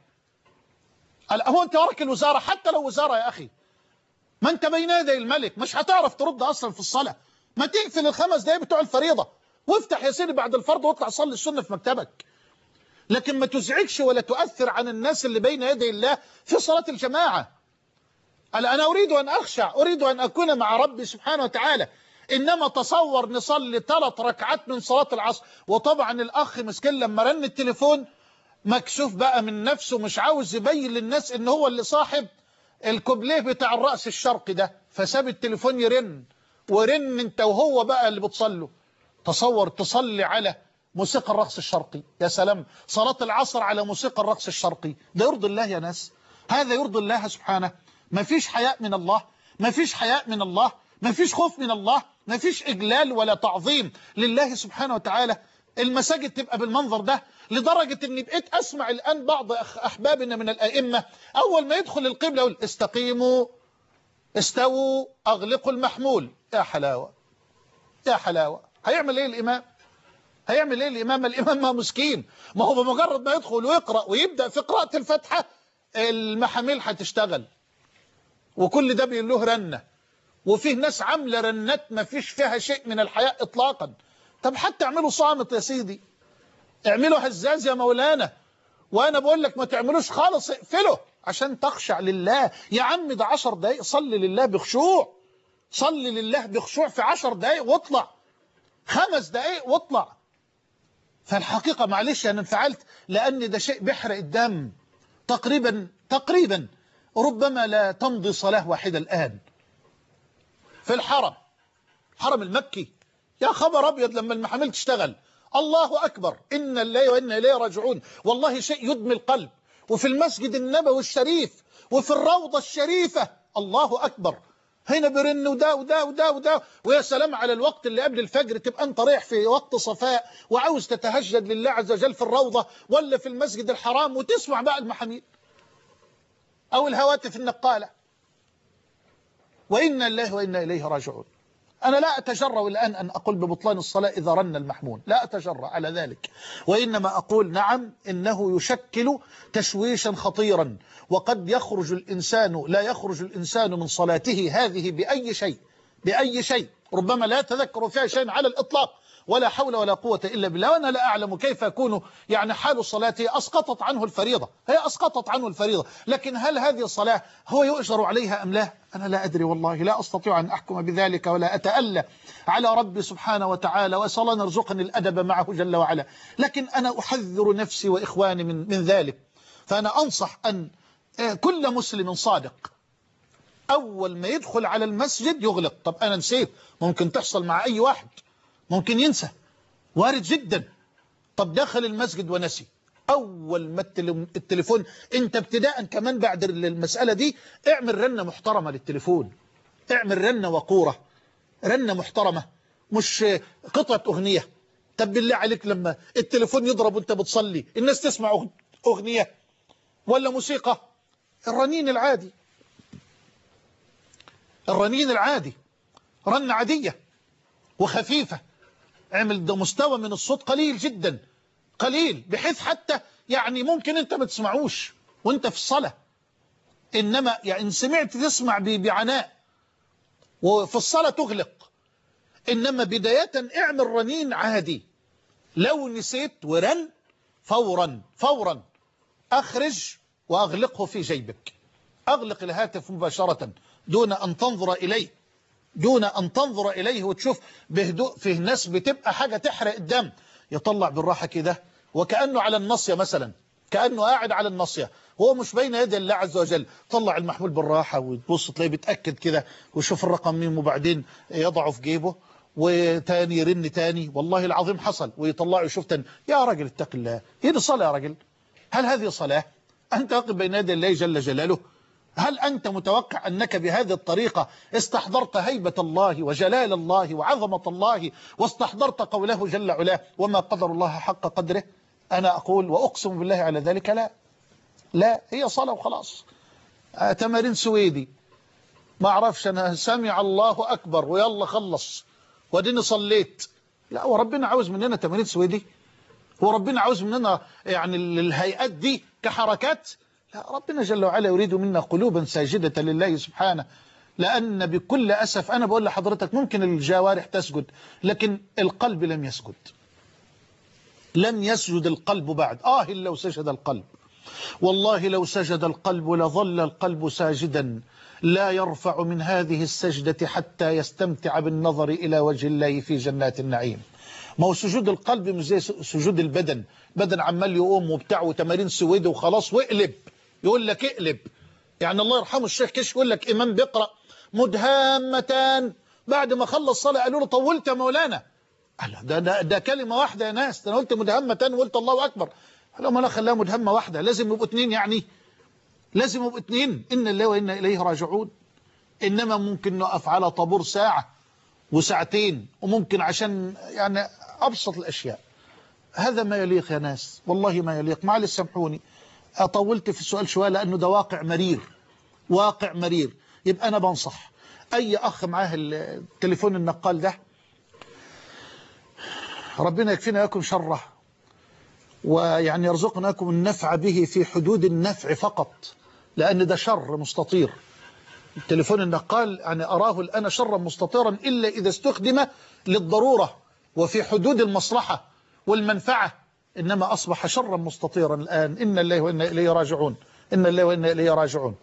هو انت وراك الوزارة، حتى لو وزارة يا أخي ما انت بين يدي الملك، مش هتعرف ترد أصلا في الصلاة. ما تقفل الخمس دقايق بتوع الفريضة وافتح يا سيدي بعد الفرض واطلع صلي السنة في مكتبك، لكن ما تزعجش ولا تؤثر عن الناس اللي بين يدي الله في صلاة الجماعة. أنا أريد أن أخشع، أريد أن أكون مع ربي سبحانه وتعالى. إنما تصور نصلي ثلاث ركعات من صلاة العصر، وطبعا الأخ مسكين لما رن التليفون مكسوف بقى من نفسه، مش عاوز يبين للناس إن هو اللي صاحب الكوبليه بتاع الرأس الشرقي ده، فساب التليفون يرن ورن انت وهو بقى اللي بتصلوا. تصور تصلي على موسيقى الرقص الشرقي، يا سلام، صلاة العصر على موسيقى الرقص الشرقي، ده يرضي الله يا ناس؟ هذا يرضي الله سبحانه؟ ما فيش حياء من الله، ما فيش حياء من الله، ما فيش خوف من الله، ما فيش إجلال ولا تعظيم لله سبحانه وتعالى. المساجد تبقى بالمنظر ده، لدرجة اني بقيت اسمع الآن بعض أحبابنا من الأئمة أول ما يدخل القبلة يقول استقيموا استووا أغلقوا المحمول. يا حلاوة يا حلاوة. هيعمل ايه الإمام؟ هيعمل ايه الإمام؟ الإمام ما مسكين، ما هو بمجرد ما يدخل ويقرأ ويبدأ في قراءة الفاتحة المحاميل هتشتغل، وكل ده بيقول له رنة، وفيه ناس عاملة رنات ما فيش فيها شيء من الحياء إطلاقا. طب حتى اعملوا صامت يا سيدي، اعملوا هزاز يا مولانا، وانا بقول لك ما تعملوش خالص، اقفله عشان تخشع لله. يا عم ده عشر دقايق صلي لله بخشوع، صلي لله بخشوع في عشر دقايق واطلع، خمس دقايق واطلع. فالحقيقة معلش انا انفعلت لان ده شيء بيحرق الدم. تقريبا تقريبا ربما لا تمضي صلاة واحدة الآن في الحرم، الحرم المكي يا خبر أبيض لما المحامل تشتغل. الله أكبر، إن الله وإنا إليه راجعون. والله شيء يدمي القلب. وفي المسجد النبوي الشريف وفي الروضة الشريفة، الله أكبر، هنا برن وده وده وده وده. ويا سلام على الوقت اللي قبل الفجر، تبقى أنت رايح في وقت صفاء وعاوز تتهجد لله عز وجل في الروضة ولا في المسجد الحرام، وتسمع بقى المحاميل أو الهواتف النقالة. وإنا الله وإنا إليه راجعون. أنا لا أتجرأ الآن أن أقول ببطلان الصلاة إذا رن المحمول، لا أتجرأ على ذلك، وإنما أقول نعم إنه يشكل تشويشا خطيرا، وقد يخرج الإنسان لا يخرج الإنسان من صلاته هذه بأي شيء بأي شيء ربما لا يتذكر فيها شيء على الإطلاق، ولا حول ولا قوة إلا بالله. وأنا لا أعلم كيف يكون يعني حال صلاته أسقطت عنه الفريضة، هي أسقطت عنه الفريضة، لكن هل هذه الصلاة هو يؤجر عليها أم لا؟ أنا لا أدري والله، لا أستطيع أن أحكم بذلك ولا أتألى على ربي سبحانه وتعالى، وأسأل الله أن يرزقني الأدب معه جل وعلا. لكن أنا أحذر نفسي وإخواني من, من ذلك. فأنا أنصح أن كل مسلم صادق أول ما يدخل على المسجد يغلق. طب أنا نسيت، ممكن تحصل مع أي واحد، ممكن ينسى، وارد جدا. طب دخل المسجد ونسي، أول ما التليفون أنت ابتداء كمان بعد المسألة دي اعمل رنة محترمة للتليفون، اعمل رنة وقورة، رنة محترمة، مش قطعة أغنية. طب بالله عليك لما التليفون يضرب وانت بتصلي الناس تسمع أغنية ولا موسيقى؟ الرنين العادي، الرنين العادي، رنة عادية وخفيفة، اعمل ده مستوى من الصوت قليل جدا، قليل بحيث حتى يعني ممكن انت ما تسمعوش وانت في الصلاة، انما يعني ان سمعت تسمع بعناء، وفي الصلاة تغلق. انما بداية اعمل رنين عادي، لو نسيت ورن فورا فورا اخرج واغلقه في جيبك، اغلق الهاتف مباشرة دون ان تنظر اليه، دون أن تنظر إليه وتشوف بهدوء. فيه ناس بتبقى حاجة تحرق الدم، يطلع بالراحة كده وكأنه على النصية مثلا، كأنه قاعد على النصية هو مش بين يدي الله عز وجل. طلع المحمول بالراحة وتبص تلاقيه بيتأكد كده ويشوف الرقم مين، وبعدين يضعه في جيبه وتاني يرن تاني. والله العظيم حصل، ويطلعه يشوف تاني. يا راجل اتق الله، هي دي صلاة يا راجل؟ هل هذه صلاة؟ أنت واقف بين يدي الله جل جلاله؟ هل أنت متوقع أنك بهذه الطريقة استحضرت هيبة الله وجلال الله وعظمة الله، واستحضرت قوله جل علاه وما قدر الله حق قدره؟ أنا أقول وأقسم بالله على ذلك لا لا، هي صلاة وخلاص. آه تمارين سويدي، ما أعرفش أنا، سمع الله أكبر ويلا خلص وديني صليت. لا، وربنا عاوز مننا تمارين سويدي؟ هو ربنا عاوز مننا يعني الهيئات دي كحركات؟ لا، ربنا جل وعلا يريد منا قلوبا ساجدة لله سبحانه. لأن بكل أسف أنا بقول لحضرتك ممكن الجوارح تسجد لكن القلب لم يسجد، لم يسجد القلب بعد. آه لو سجد القلب، والله لو سجد القلب لظل القلب ساجدا لا يرفع من هذه السجدة حتى يستمتع بالنظر إلى وجه الله في جنات النعيم. ما هو سجود القلب مش زي سجود البدن، بدن عمال يقوم وبتاع وتمارين سويدي وخلاص واقلب، يقول لك اقلب. يعني الله يرحمه الشيخ كش يقول لك إمام بيقرأ مدهامتان، بعد ما خلص صلاة قالوا له طولت يا مولانا. ده, ده, ده كلمة واحدة يا ناس، أنا قلت مدهامتان وقلت الله أكبر. قالوا ما لا خلاها مدهمة واحدة، لازم يبقوا اتنين، يعني لازم يبقوا اتنين. إن الله وإنا إليه راجعون. إنما ممكن نقف على طابور ساعة وساعتين، وممكن عشان يعني أبسط الأشياء. هذا ما يليق يا ناس، والله ما يليق. معلش سامحوني أطولت في السؤال شوية لأنه ده واقع مرير، واقع مرير. يبقى أنا بنصح أي أخ معاه التليفون النقال ده، ربنا يكفينا لكم شره، ويعني يرزقنا لكم النفع به في حدود النفع فقط، لأن ده شر مستطير. التليفون النقال يعني أراه الآن شرا مستطيرا إلا إذا استخدم للضرورة وفي حدود المصلحة والمنفعة، إنما أصبح شرا مستطيرا الآن. إن الله وإنا إليه راجعون، إن الله وإنا إليه راجعون.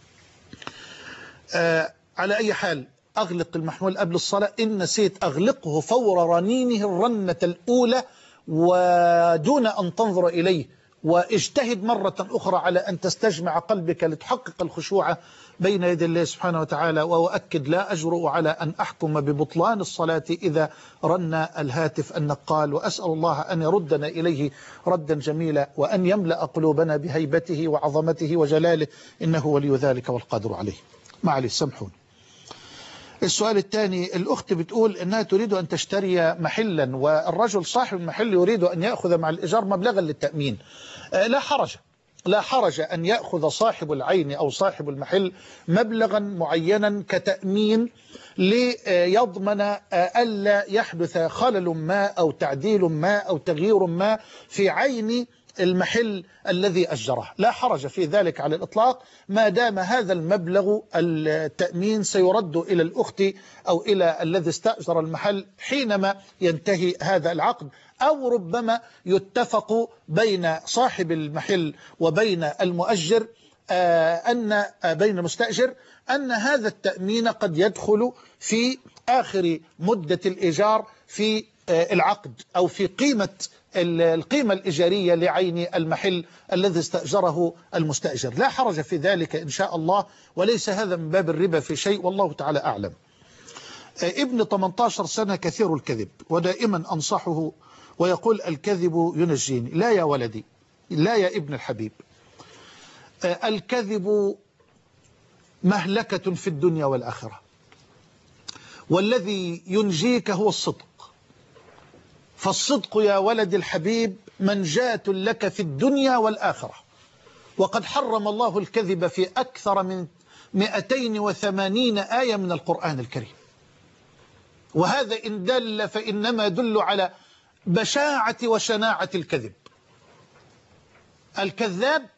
آه على أي حال أغلق المحمول قبل الصلاة، إن نسيت أغلقه فور رنينه الرنة الأولى ودون أن تنظر إليه، واجتهد مرة أخرى على أن تستجمع قلبك لتحقق الخشوع بين يدي الله سبحانه وتعالى. وأؤكد لا أجرؤ على أن أحكم ببطلان الصلاة إذا رن الهاتف النقال، وأسأل الله أن يردنا إليه ردا جميلا، وأن يملأ قلوبنا بهيبته وعظمته وجلاله، إنه ولي ذلك والقادر عليه. معلش سامحوني. السؤال الثاني، الأخت بتقول أنها تريد أن تشتري محلا، والرجل صاحب المحل يريد أن يأخذ مع الإيجار مبلغا للتأمين. لا حرج لا حرج أن يأخذ صاحب العين أو صاحب المحل مبلغا معينا كتأمين ليضمن ألا يحدث خلل ما أو تعديل ما أو تغيير ما في عين المحل الذي أجره. لا حرج في ذلك على الإطلاق، ما دام هذا المبلغ التأمين سيرد إلى الأخت أو إلى الذي استأجر المحل حينما ينتهي هذا العقد، أو ربما يتفق بين صاحب المحل وبين المؤجر أن بين المستأجر أن هذا التأمين قد يدخل في آخر مدة الإيجار في العقد أو في قيمة القيمة الإيجارية لعين المحل الذي استأجره المستأجر. لا حرج في ذلك إن شاء الله، وليس هذا من باب الربا في شيء، والله تعالى أعلم. ابن ثمانية عشر سنة كثير الكذب، ودائما أنصحه ويقول الكذب ينجيني. لا يا ولدي، لا يا ابن الحبيب، الكذب مهلكة في الدنيا والآخرة، والذي ينجيك هو الصدق. فالصدق يا ولد الحبيب منجاة لك في الدنيا والآخرة، وقد حرم الله الكذب في أكثر من مئتين وثمانين آية من القرآن الكريم، وهذا إن دل فإنما يدل على بشاعة وشناعة الكذب. الكذاب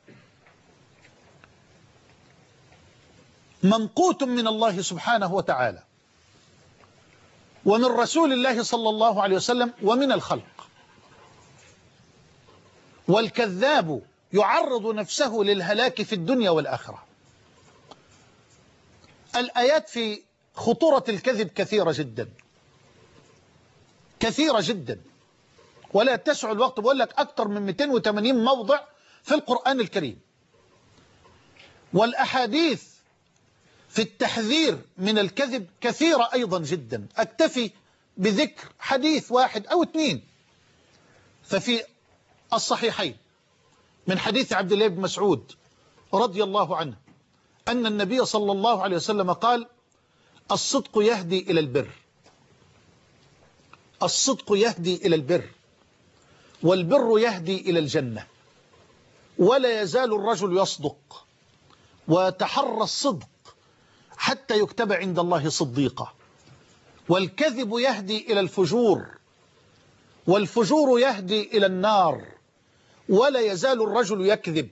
ممقوت من الله سبحانه وتعالى ومن رسول الله صلى الله عليه وسلم ومن الخلق، والكذاب يعرض نفسه للهلاك في الدنيا والآخرة. الآيات في خطورة الكذب كثيرة جدا كثيرة جدا، ولا تسع الوقت، بقول لك أكثر من مئتين وثمانين موضع في القرآن الكريم، والأحاديث في التحذير من الكذب كثيرة أيضا جدا. أكتفي بذكر حديث واحد أو اثنين. ففي الصحيحين من حديث عبد الله بن مسعود رضي الله عنه أن النبي صلى الله عليه وسلم قال: الصدق يهدي إلى البر، الصدق يهدي إلى البر، والبر يهدي إلى الجنة، ولا يزال الرجل يصدق ويتحرى الصدق حتى يكتب عند الله صديقا، والكذب يهدي إلى الفجور، والفجور يهدي إلى النار، ولا يزال الرجل يكذب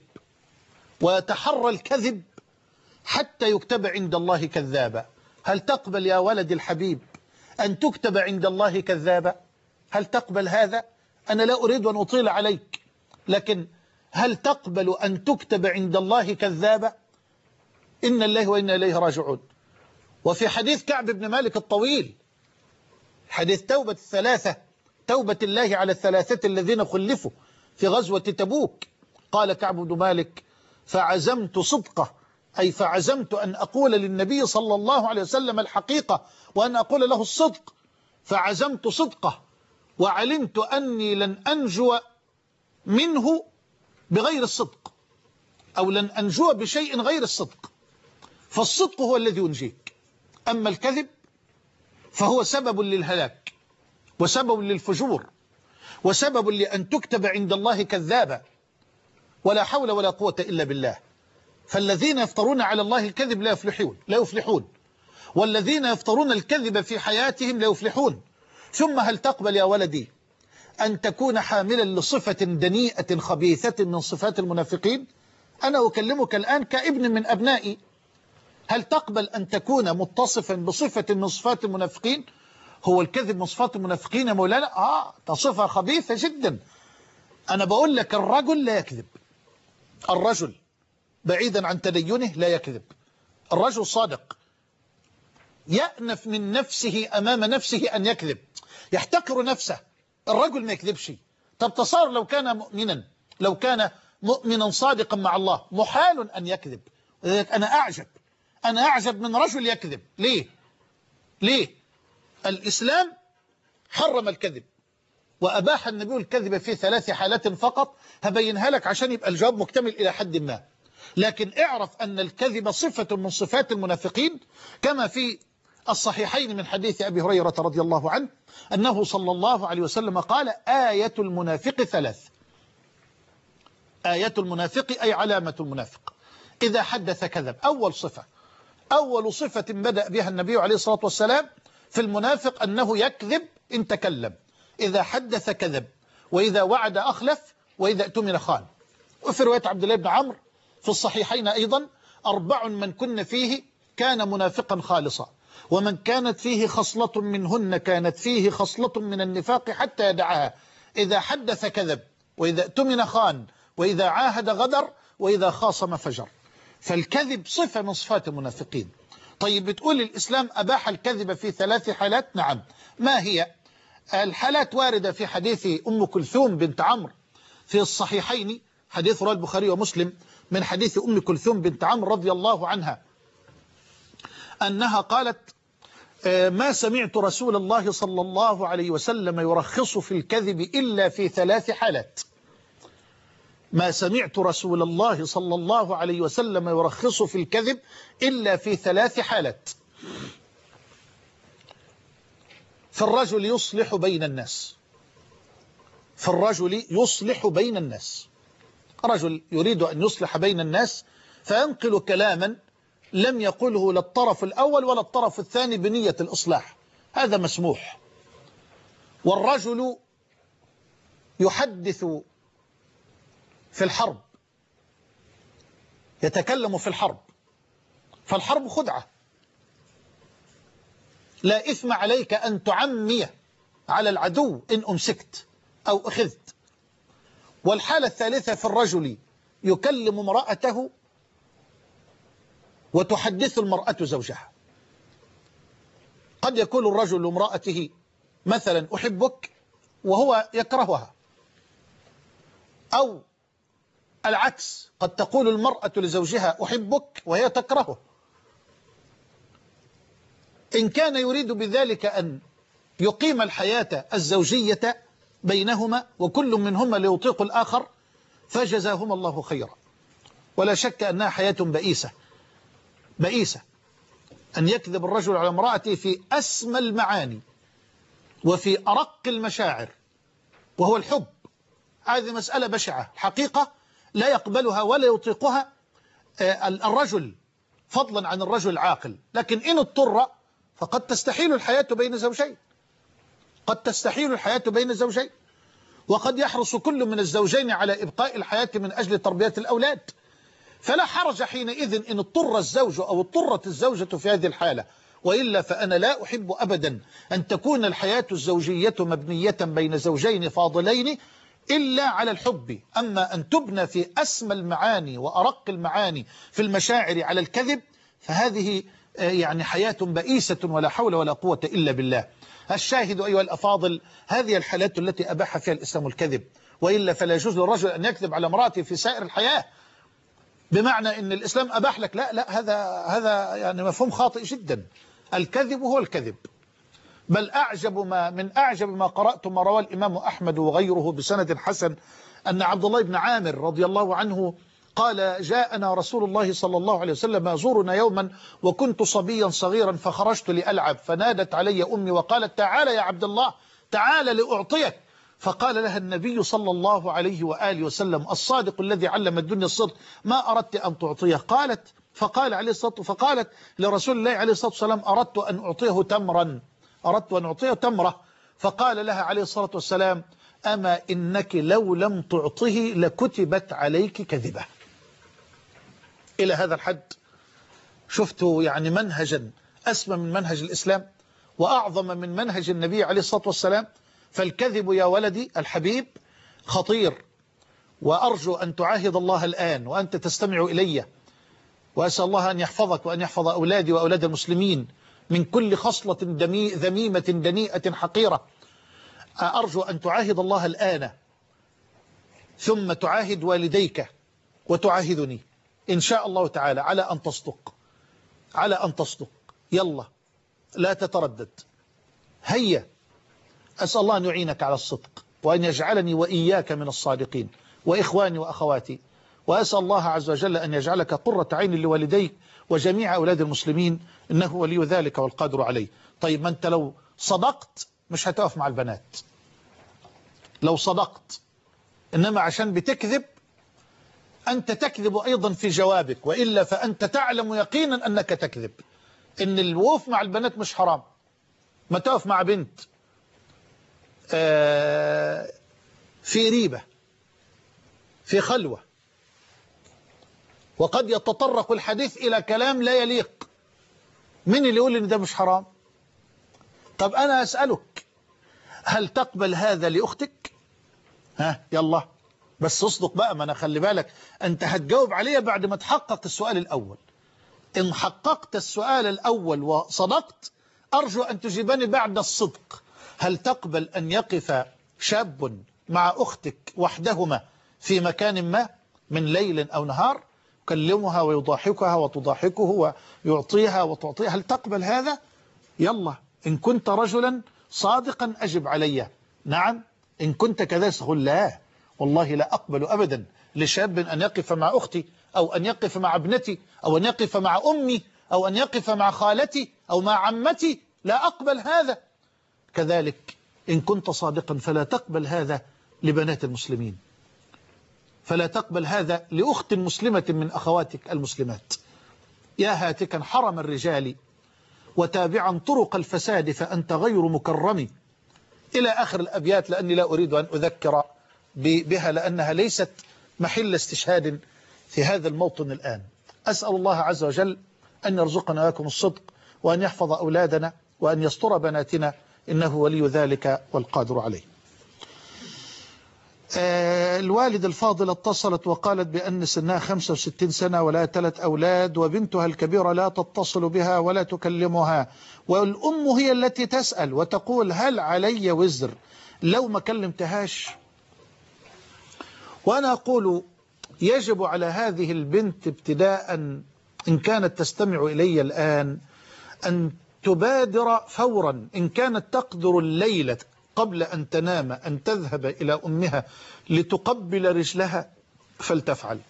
ويتحرى الكذب حتى يكتب عند الله كذابا. هل تقبل يا ولد الحبيب أن تكتب عند الله كذابا؟ هل تقبل هذا؟ أنا لا أريد أن أطيل عليك، لكن هل تقبل أن تكتب عند الله كذابا؟ إن الله وإنا إليه راجعون. وفي حديث كعب بن مالك الطويل، حديث توبة الثلاثة، توبة الله على الثلاثة الذين خلفوا في غزوة تبوك، قال كعب بن مالك: فعزمت صدقه، أي فعزمت أن أقول للنبي صلى الله عليه وسلم الحقيقة وأن أقول له الصدق، فعزمت صدقه وعلمت أني لن أنجو منه بغير الصدق، أو لن أنجو بشيء غير الصدق. فالصدق هو الذي ينجيك، أما الكذب فهو سبب للهلاك وسبب للفجور وسبب لأن تكتب عند الله كذابا، ولا حول ولا قوة إلا بالله. فالذين يفترون على الله الكذب لا يفلحون لا يفلحون والذين يفترون الكذب في حياتهم لا يفلحون. ثم هل تقبل يا ولدي أن تكون حاملا لصفة دنيئة خبيثة من صفات المنافقين؟ أنا أكلمك الآن كابن من أبنائي. هل تقبل أن تكون متصفا بصفة من صفات المنافقين؟ هو الكذب من صفات المنافقين يا مولانا؟ آه تصفة خبيثة جدا. أنا بقول لك الرجل لا يكذب، الرجل بعيدا عن تدينه لا يكذب، الرجل صادق، يأنف من نفسه أمام نفسه أن يكذب، يحتقر نفسه. الرجل ما يكذبش. طب تصار لو كان مؤمنا لو كان مؤمنا صادقا مع الله محال أن يكذب. أنا أعجب أنا أعجب من رجل يكذب. ليه؟ ليه؟ الإسلام حرم الكذب وأباح النبي الكذب في ثلاث حالات فقط، هبينها لك عشان يبقى الجواب مكتمل إلى حد ما. لكن اعرف أن الكذب صفة من صفات المنافقين، كما في الصحيحين من حديث أبي هريرة رضي الله عنه أنه صلى الله عليه وسلم قال: آية المنافق ثلاث. آية المنافق أي علامة المنافق: إذا حدث كذب. أول صفة أول صفة بدأ بها النبي عليه الصلاة والسلام في المنافق أنه يكذب إن تكلم، إذا حدث كذب، وإذا وعد أخلف، وإذا اؤتمن خان. وفي رواية عبد الله بن عمرو في الصحيحين أيضا: أربع من كن فيه كان منافقا خالصا، ومن كانت فيه خصلة منهن كانت فيه خصلة من النفاق حتى يدعها: إذا حدث كذب، وإذا اؤتمن خان، وإذا عاهد غدر، وإذا خاصم فجر. فالكذب صفة من صفات المنافقين. طيب بتقول الإسلام أباح الكذب في ثلاث حالات. نعم. ما هي الحالات؟ واردة في حديث أم كلثوم بنت عمرو في الصحيحين، حديث رواه البخاري ومسلم من حديث أم كلثوم بنت عمرو رضي الله عنها أنها قالت: ما سمعت رسول الله صلى الله عليه وسلم يرخص في الكذب إلا في ثلاث حالات. ما سمعت رسول الله صلى الله عليه وسلم يرخص في الكذب إلا في ثلاث حالات: فالرجل يصلح بين الناس فالرجل يصلح بين الناس رجل يريد أن يصلح بين الناس فينقل كلاما لم يقله لا الطرف الأول ولا الطرف الثاني بنية الإصلاح، هذا مسموح. والرجل يحدث في الحرب، يتكلم في الحرب، فالحرب خدعة، لا إثم عليك أن تعمي على العدو إن أمسكت أو أخذت. والحالة الثالثة: في الرجل يكلم امرأته وتحدث المرأة زوجها. قد يقول الرجل لامرأته مثلا: أحبك، وهو يكرهها، أو العكس، قد تقول المرأة لزوجها: أحبك، وهي تكرهه. إن كان يريد بذلك أن يقيم الحياة الزوجية بينهما وكل منهما ليطيق الآخر فجزاهما الله خيرا. ولا شك أنها حياة بئيسة بئيسة أن يكذب الرجل على امرأته في أسمى المعاني وفي أرق المشاعر، وهو الحب. هذه مسألة بشعة حقيقة لا يقبلها ولا يطيقها الرجل، فضلا عن الرجل العاقل. لكن إن اضطر فقد تستحيل الحياة بين زوجين قد تستحيل الحياة بين زوجين وقد يحرص كل من الزوجين على إبقاء الحياة من أجل تربية الأولاد. فلا حرج حينئذ إن اضطر الزوج أو اضطرت الزوجة في هذه الحالة. وإلا فأنا لا أحب أبدا أن تكون الحياة الزوجية مبنية بين زوجين فاضلين إلا على الحب. أما أن تبنى في أسمى المعاني وأرق المعاني في المشاعر على الكذب فهذه يعني حياة بئيسة ولا حول ولا قوة إلا بالله. الشاهد أيها الأفاضل، هذه الحالات التي أباح فيها الإسلام الكذب. وإلا فلا يجوز للرجل أن يكذب على امرأته في سائر الحياة، بمعنى أن الإسلام أباح لك. لا لا هذا هذا يعني مفهوم خاطئ جدا. الكذب هو الكذب. بل أعجب ما من أعجب ما قرأت ما رواه الإمام أحمد وغيره بسند حسن أن عبد الله بن عامر رضي الله عنه قال: جاءنا رسول الله صلى الله عليه وسلم يزورنا يوما وكنت صبيا صغيرا فخرجت لألعب، فنادت علي أمي وقالت: تعال يا عبد الله، تعال لأعطيك. فقال لها النبي صلى الله عليه وآله وسلم الصادق الذي علم الدنيا الصدق: ما أردت أن تعطيه؟ قالت فقال عليه الصلاة فقالت لرسول الله عليه الصلاة والسلام: أردت أن أعطيه تمرا أردت أن أعطيه تمرة. فقال لها عليه الصلاة والسلام: أما إنك لو لم تعطه لكتبت عليك كذبة. إلى هذا الحد شفتوا يعني منهجا أسمى من منهج الإسلام وأعظم من منهج النبي عليه الصلاة والسلام. فالكذب يا ولدي الحبيب خطير، وأرجو أن تعاهد الله الآن وأنت تستمع إلي، وأسأل الله أن يحفظك وأن يحفظ أولادي وأولاد المسلمين من كل خصلة دمي ذميمة دنيئة حقيرة. أرجو أن تعاهد الله الآن ثم تعاهد والديك وتعاهدني إن شاء الله تعالى على أن تصدق، على أن تصدق. يلا لا تتردد، هيا. أسأل الله أن يعينك على الصدق وأن يجعلني وإياك من الصادقين وإخواني وأخواتي، وأسأل الله عز وجل أن يجعلك قرة عين لوالديك وجميع أولاد المسلمين، إنه ولي ذلك والقادر عليه. طيب ما أنت لو صدقت مش هتقف مع البنات، لو صدقت، إنما عشان بتكذب أنت تكذب أيضا في جوابك، وإلا فأنت تعلم يقينا أنك تكذب. إن الوقوف مع البنات مش حرام، ما تقف مع بنت في ريبة في خلوة، وقد يتطرق الحديث إلى كلام لا يليق. من اللي يقول إن ده مش حرام؟ طب أنا أسألك، هل تقبل هذا لأختك؟ ها يلا بس اصدق بقى، ما أنا خلي بالك أنت هتجاوب عليا بعد ما تحقق السؤال الأول. إن حققت السؤال الأول وصدقت أرجو أن تجيبني بعد الصدق. هل تقبل أن يقف شاب مع أختك وحدهما في مكان ما من ليل أو نهار، يكلمها ويضاحكها وتضاحكه ويعطيها وتعطيها؟ هل تقبل هذا؟ يلا إن كنت رجلا صادقا أجب علي نعم، إن كنت كذا قل لا والله لا أقبل أبدا لشاب أن يقف مع أختي أو أن يقف مع ابنتي أو أن يقف مع أمي أو أن يقف مع خالتي أو مع عمتي، لا أقبل هذا. كذلك إن كنت صادقا فلا تقبل هذا لبنات المسلمين، فلا تقبل هذا لأخت مسلمة من أخواتك المسلمات. يا هاتكا حرم الرجال وتابعا طرق الفساد فأنت غير مكرم، إلى آخر الأبيات، لأني لا أريد أن أذكر بها لأنها ليست محل استشهاد في هذا الموطن الآن. أسأل الله عز وجل أن يرزقنا وياكم الصدق، وأن يحفظ أولادنا، وأن يستر بناتنا، إنه ولي ذلك والقادر عليه. آه الوالد الفاضلة اتصلت وقالت بأن سنها خمسة وستين سنة ولا ثلاث أولاد، وبنتها الكبيرة لا تتصل بها ولا تكلمها، والأم هي التي تسأل وتقول هل علي وزر لو ما كلمتهاش؟ وأنا أقول يجب على هذه البنت ابتداء إن كانت تستمع إلي الآن أن تبادر فورا، إن كانت تقدر الليلة قبل أن تنام أن تذهب إلى أمها لتقبل رجلها فلتفعل.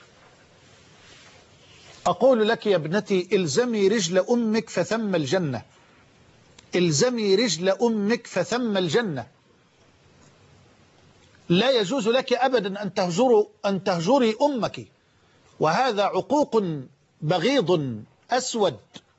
أقول لك يا ابنتي إلزمي رجل أمك فثم الجنة، إلزمي رجل أمك فثم الجنة. لا يجوز لك أبدا أن تهجري أن تهجري أمك، وهذا عقوق بغيض أسود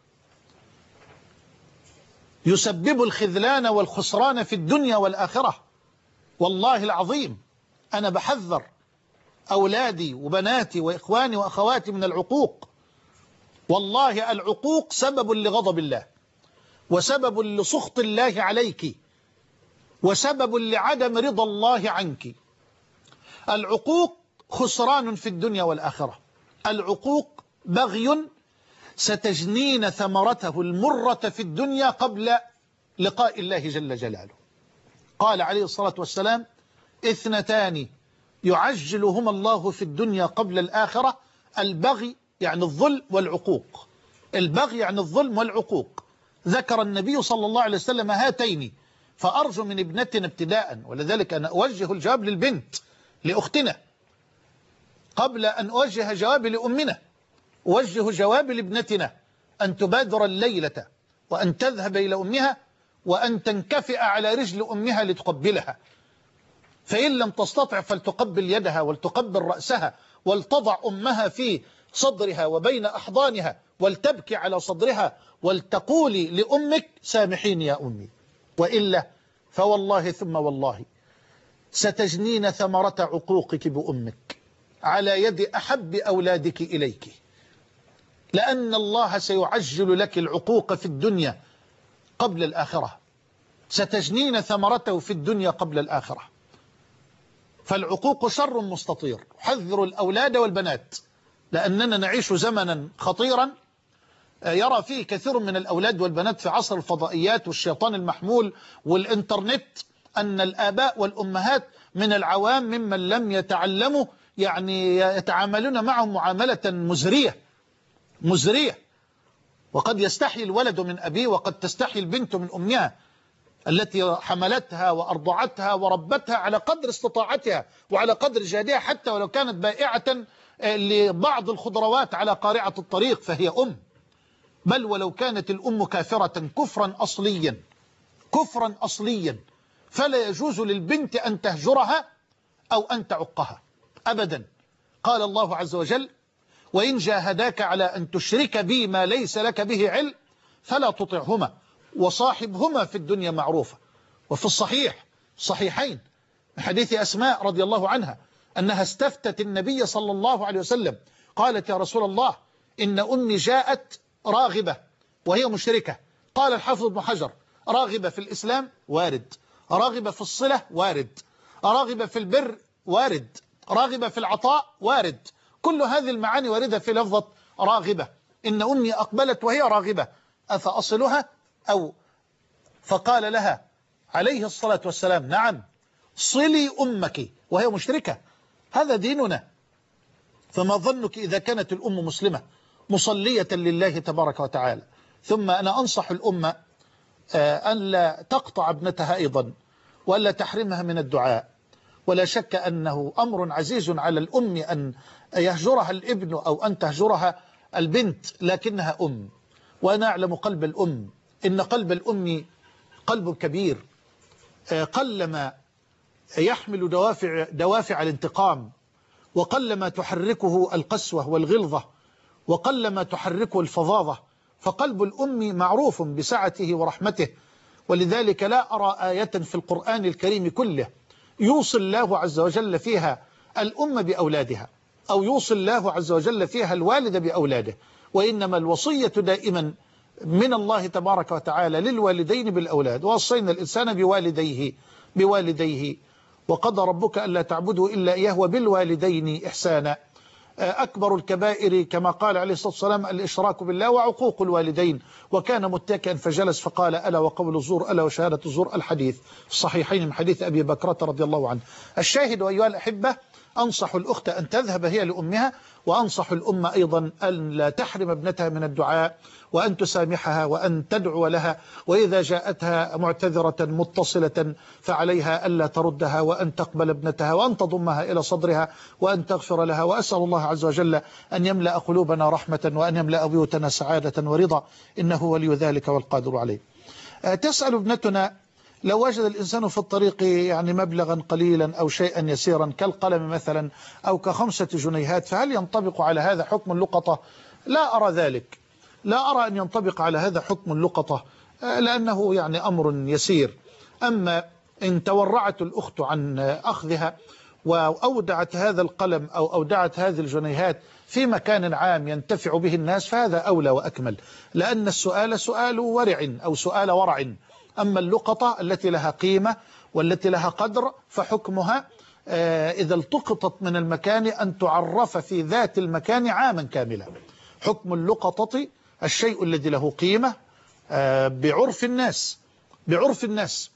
يسبب الخذلان والخسران في الدنيا والآخرة. والله العظيم أنا بحذر أولادي وبناتي وإخواني وأخواتي من العقوق. والله العقوق سبب لغضب الله، وسبب لسخط الله عليك، وسبب لعدم رضا الله عنك. العقوق خسران في الدنيا والآخرة، العقوق بغي ستجنين ثمرته المرة في الدنيا قبل لقاء الله جل جلاله. قال عليه الصلاة والسلام اثنتان يعجلهما الله في الدنيا قبل الآخرة، البغي يعني الظلم والعقوق، البغي يعني الظلم والعقوق. ذكر النبي صلى الله عليه وسلم هاتين، فأرجو من ابنتنا ابتداء، ولذلك أنا أوجه الجواب للبنت لأختنا قبل أن أوجه جوابي لأمنا، أوجه جوابي لابنتنا أن تبادر الليلة وأن تذهب إلى أمها وأن تنكفئ على رجل أمها لتقبلها، فإن لم تستطع فلتقبل يدها ولتقبل رأسها ولتضع أمها في صدرها وبين أحضانها ولتبكي على صدرها ولتقولي لأمك سامحيني يا أمي، وإلا فوالله ثم والله ستجنين ثمرة عقوقك بأمك على يد أحب أولادك إليك، لأن الله سيعجل لك العقوق في الدنيا قبل الآخرة، ستجنين ثمرته في الدنيا قبل الآخرة. فالعقوق شر مستطير. حذروا الأولاد والبنات، لأننا نعيش زمنا خطيرا يرى فيه كثير من الأولاد والبنات في عصر الفضائيات والشيطان المحمول والإنترنت أن الآباء والأمهات من العوام ممن لم يتعلموا يعني يتعاملون معهم معاملة مزرية مزرية وقد يستحي الولد من أبيه وقد تستحي البنت من أمها التي حملتها وأرضعتها وربتها على قدر استطاعتها وعلى قدر جهدها، حتى ولو كانت بائعة لبعض الخضروات على قارعة الطريق فهي أم، بل ولو كانت الأم كافرة كفرا أصليا كفرا أصليا فلا يجوز للبنت أن تهجرها أو أن تعقها أبدا. قال الله عز وجل: وإن جاهداك على أن تشرك بي ما ليس لك به علم فلا تطعهما وصاحبهما في الدنيا معروفة. وفي الصحيح صحيحين حديث أسماء رضي الله عنها أنها استفتت النبي صلى الله عليه وسلم، قالت: يا رسول الله إن أمي جاءت راغبة وهي مشركة. قال الحافظ ابن حجر: راغبة في الإسلام وارد، راغبة في الصلة وارد، راغبة في البر وارد، راغبة في العطاء وارد، كل هذه المعاني واردة في لفظة راغبة. إن أمي أقبلت وهي راغبة أفأصلها أو فقال لها عليه الصلاة والسلام: نعم صلي أمك وهي مشركة، هذا ديننا. فما ظنك إذا كانت الأم مسلمة مصلية لله تبارك وتعالى؟ ثم أنا أنصح الأمة أن لا تقطع ابنتها أيضا ولا تحرمها من الدعاء. ولا شك أنه أمر عزيز على الأم أن يهجرها الابن أو أن تهجرها البنت، لكنها أم، وأنا أعلم قلب الأم، إن قلب الأم قلب كبير، قلما يحمل دوافع, دوافع الانتقام، وقلما تحركه القسوة والغلظة، وقلما تحركه الفظاظة، فقلب الأم معروف بسعته ورحمته. ولذلك لا أرى آية في القرآن الكريم كله يوصي الله عز وجل فيها الأم بأولادها أو يوصي الله عز وجل فيها الوالد بأولاده، وإنما الوصية دائما من الله تبارك وتعالى للوالدين بالأولاد. ووصينا الإنسان بوالديه بوالديه وقضى ربك ألا تعبدوا إلا إياه وبالوالدين إحسانا. أكبر الكبائر كما قال عليه الصلاة والسلام الإشراك بالله وعقوق الوالدين، وكان متكئا فجلس فقال: ألا وقول الزور ألا وشهادة الزور، الحديث في الصحيحين من حديث أبي بكرة رضي الله عنه. الشاهد أيها الأحبة، أنصح الأخت أن تذهب هي لأمها، وأنصح الأم أيضا أن لا تحرم ابنتها من الدعاء، وأن تسامحها وأن تدعو لها، وإذا جاءتها معتذرة متصلة فعليها ألا تردها، وأن تقبل ابنتها وأن تضمها إلى صدرها وأن تغفر لها. وأسأل الله عز وجل أن يملأ قلوبنا رحمة وأن يملأ بيوتنا سعادة ورضا، إنه ولي ذلك والقادر عليه. تسأل ابنتنا: لو وجد الإنسان في الطريق يعني مبلغا قليلا أو شيئا يسيرا كالقلم مثلا أو كخمسة جنيهات فهل ينطبق على هذا حكم اللقطة؟ لا أرى ذلك، لا أرى أن ينطبق على هذا حكم اللقطة، لأنه يعني أمر يسير. أما إن تورعت الأخت عن أخذها وأودعت هذا القلم أو أودعت هذه الجنيهات في مكان عام ينتفع به الناس فهذا أولى وأكمل، لأن السؤال سؤال ورع أو سؤال ورع. أما اللقطة التي لها قيمة والتي لها قدر فحكمها إذا التقطت من المكان أن تعرف في ذات المكان عاما كاملا. حكم اللقطة الشيء الذي له قيمة بعرف الناس بعرف الناس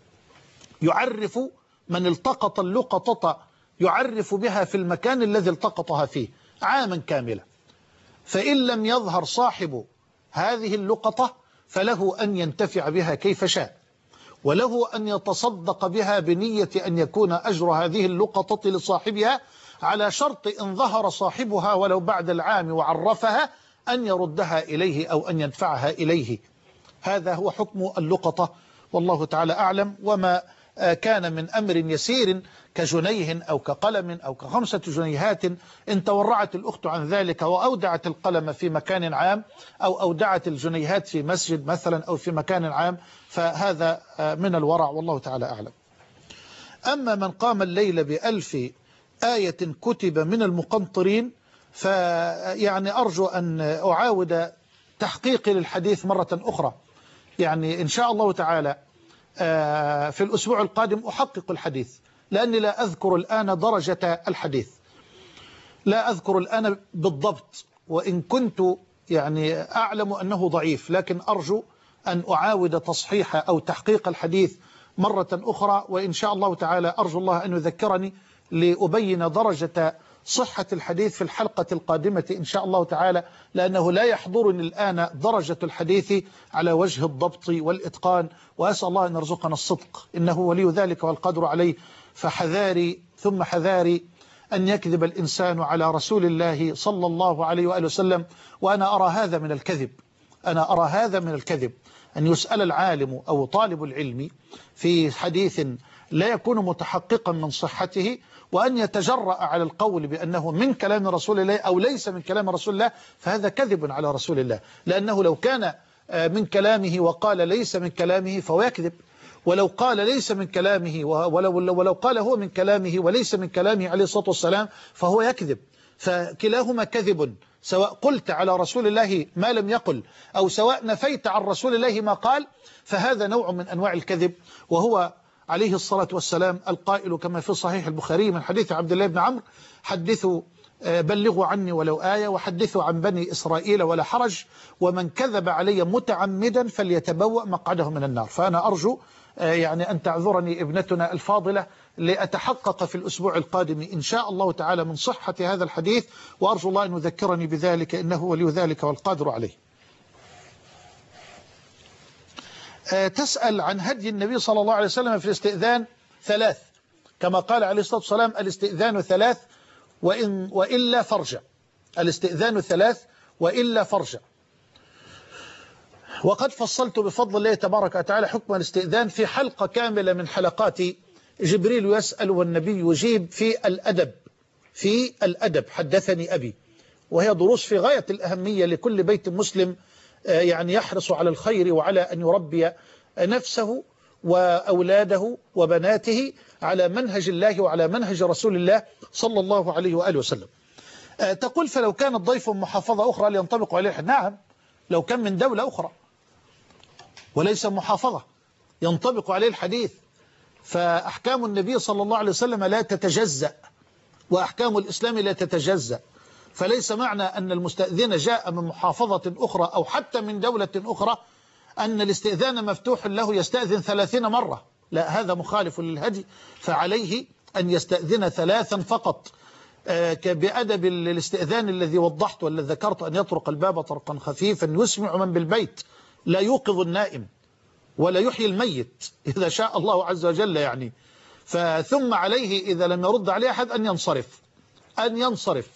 يعرف من التقط اللقطة، يعرف بها في المكان الذي التقطها فيه عاما كاملا. فإن لم يظهر صاحب هذه اللقطة فله أن ينتفع بها كيف شاء، وله أن يتصدق بها بنية أن يكون أجر هذه اللقطة لصاحبها، على شرط إن ظهر صاحبها ولو بعد العام وعرفها أن يردها إليه أو أن يدفعها إليه. هذا هو حكم اللقطة والله تعالى أعلم. وما كان من أمر يسير كجنيه أو كقلم أو كخمسة جنيهات إن تورعت الأخت عن ذلك وأودعت القلم في مكان عام أو أودعت الجنيهات في مسجد مثلا أو في مكان عام فهذا من الورع والله تعالى أعلم. أما من قام الليل بألف آية كتب من المقنطرين فيعني أرجو أن أعاود تحقيقي للحديث مرة أخرى، يعني إن شاء الله تعالى في الأسبوع القادم أحقق الحديث، لأني لا أذكر الآن درجة الحديث، لا أذكر الآن بالضبط، وإن كنت يعني أعلم أنه ضعيف، لكن أرجو أن أعاود تصحيح أو تحقيق الحديث مرة أخرى، وإن شاء الله تعالى أرجو الله أن يذكرني لأبين درجة صحة الحديث في الحلقة القادمة إن شاء الله تعالى، لأنه لا يحضرني الآن درجة الحديث على وجه الضبط والإتقان، وأسأل الله أن يرزقنا الصدق إنه ولي ذلك والقدر عليه. فحذاري ثم حذاري أن يكذب الإنسان على رسول الله صلى الله عليه وآله وسلم، وأنا أرى هذا من الكذب، أنا أرى هذا من الكذب أن يسأل العالم أو طالب العلم في حديث لا يكون متحققا من صحته، وأن يتجرأ على القول بأنه من كلام رسول الله أو ليس من كلام رسول الله، فهذا كذب على رسول الله، لأنه لو كان من كلامه وقال ليس من كلامه فهو يكذب، ولو قال ليس من كلامه ولو, ولو قال هو من كلامه وليس من كلامه عليه الصلاة والسلام فهو يكذب. فكلاهما كذب، سواء قلت على رسول الله ما لم يقل أو سواء نفيت عن رسول الله ما قال، فهذا نوع من أنواع الكذب. وهو عليه الصلاة والسلام القائل كما في صحيح البخاري من حديث عبد الله بن عمرو: حدثوا بلغوا عني ولو آية، وحدثوا عن بني إسرائيل ولا حرج، ومن كذب علي متعمدا فليتبوأ مقعده من النار. فأنا أرجو يعني أن تعذرني ابنتنا الفاضلة لأتحقق في الأسبوع القادم إن شاء الله تعالى من صحة هذا الحديث، وأرجو الله أن يذكرني بذلك إنه ولي ذلك والقادر عليه. تسأل عن هدي النبي صلى الله عليه وسلم في الاستئذان ثلاث، كما قال عليه الصلاة والسلام: الاستئذان ثلاث وإن وإلا فرجع. الاستئذان ثلاث وإلا فرجع. وقد فصلت بفضل الله تبارك وتعالى حكم الاستئذان في حلقة كاملة من حلقات جبريل يسأل والنبي يجيب في الأدب، في الأدب حدثني أبي، وهي دروس في غاية الأهمية لكل بيت مسلم يعني يحرص على الخير وعلى أن يربي نفسه وأولاده وبناته على منهج الله وعلى منهج رسول الله صلى الله عليه وآله وسلم. تقول: فلو كان الضيف من محافظة أخرى لينطبق عليه الحديث؟ نعم، لو كان من دولة أخرى وليس محافظة ينطبق عليه الحديث. فأحكام النبي صلى الله عليه وسلم لا تتجزأ، وأحكام الإسلام لا تتجزأ. فليس معنى أن المستأذن جاء من محافظة أخرى أو حتى من دولة أخرى أن الاستئذان مفتوح له يستأذن ثلاثين مرة، لا، هذا مخالف للهدي. فعليه أن يستأذن ثلاثا فقط، بأدب الاستئذان الذي وضحت والذي ذكرت: أن يطرق الباب طرقا خفيفا يسمع من بالبيت، لا يوقظ النائم ولا يحيي الميت إذا شاء الله عز وجل يعني. فثم عليه إذا لم يرد عليه أحد أن ينصرف، أن ينصرف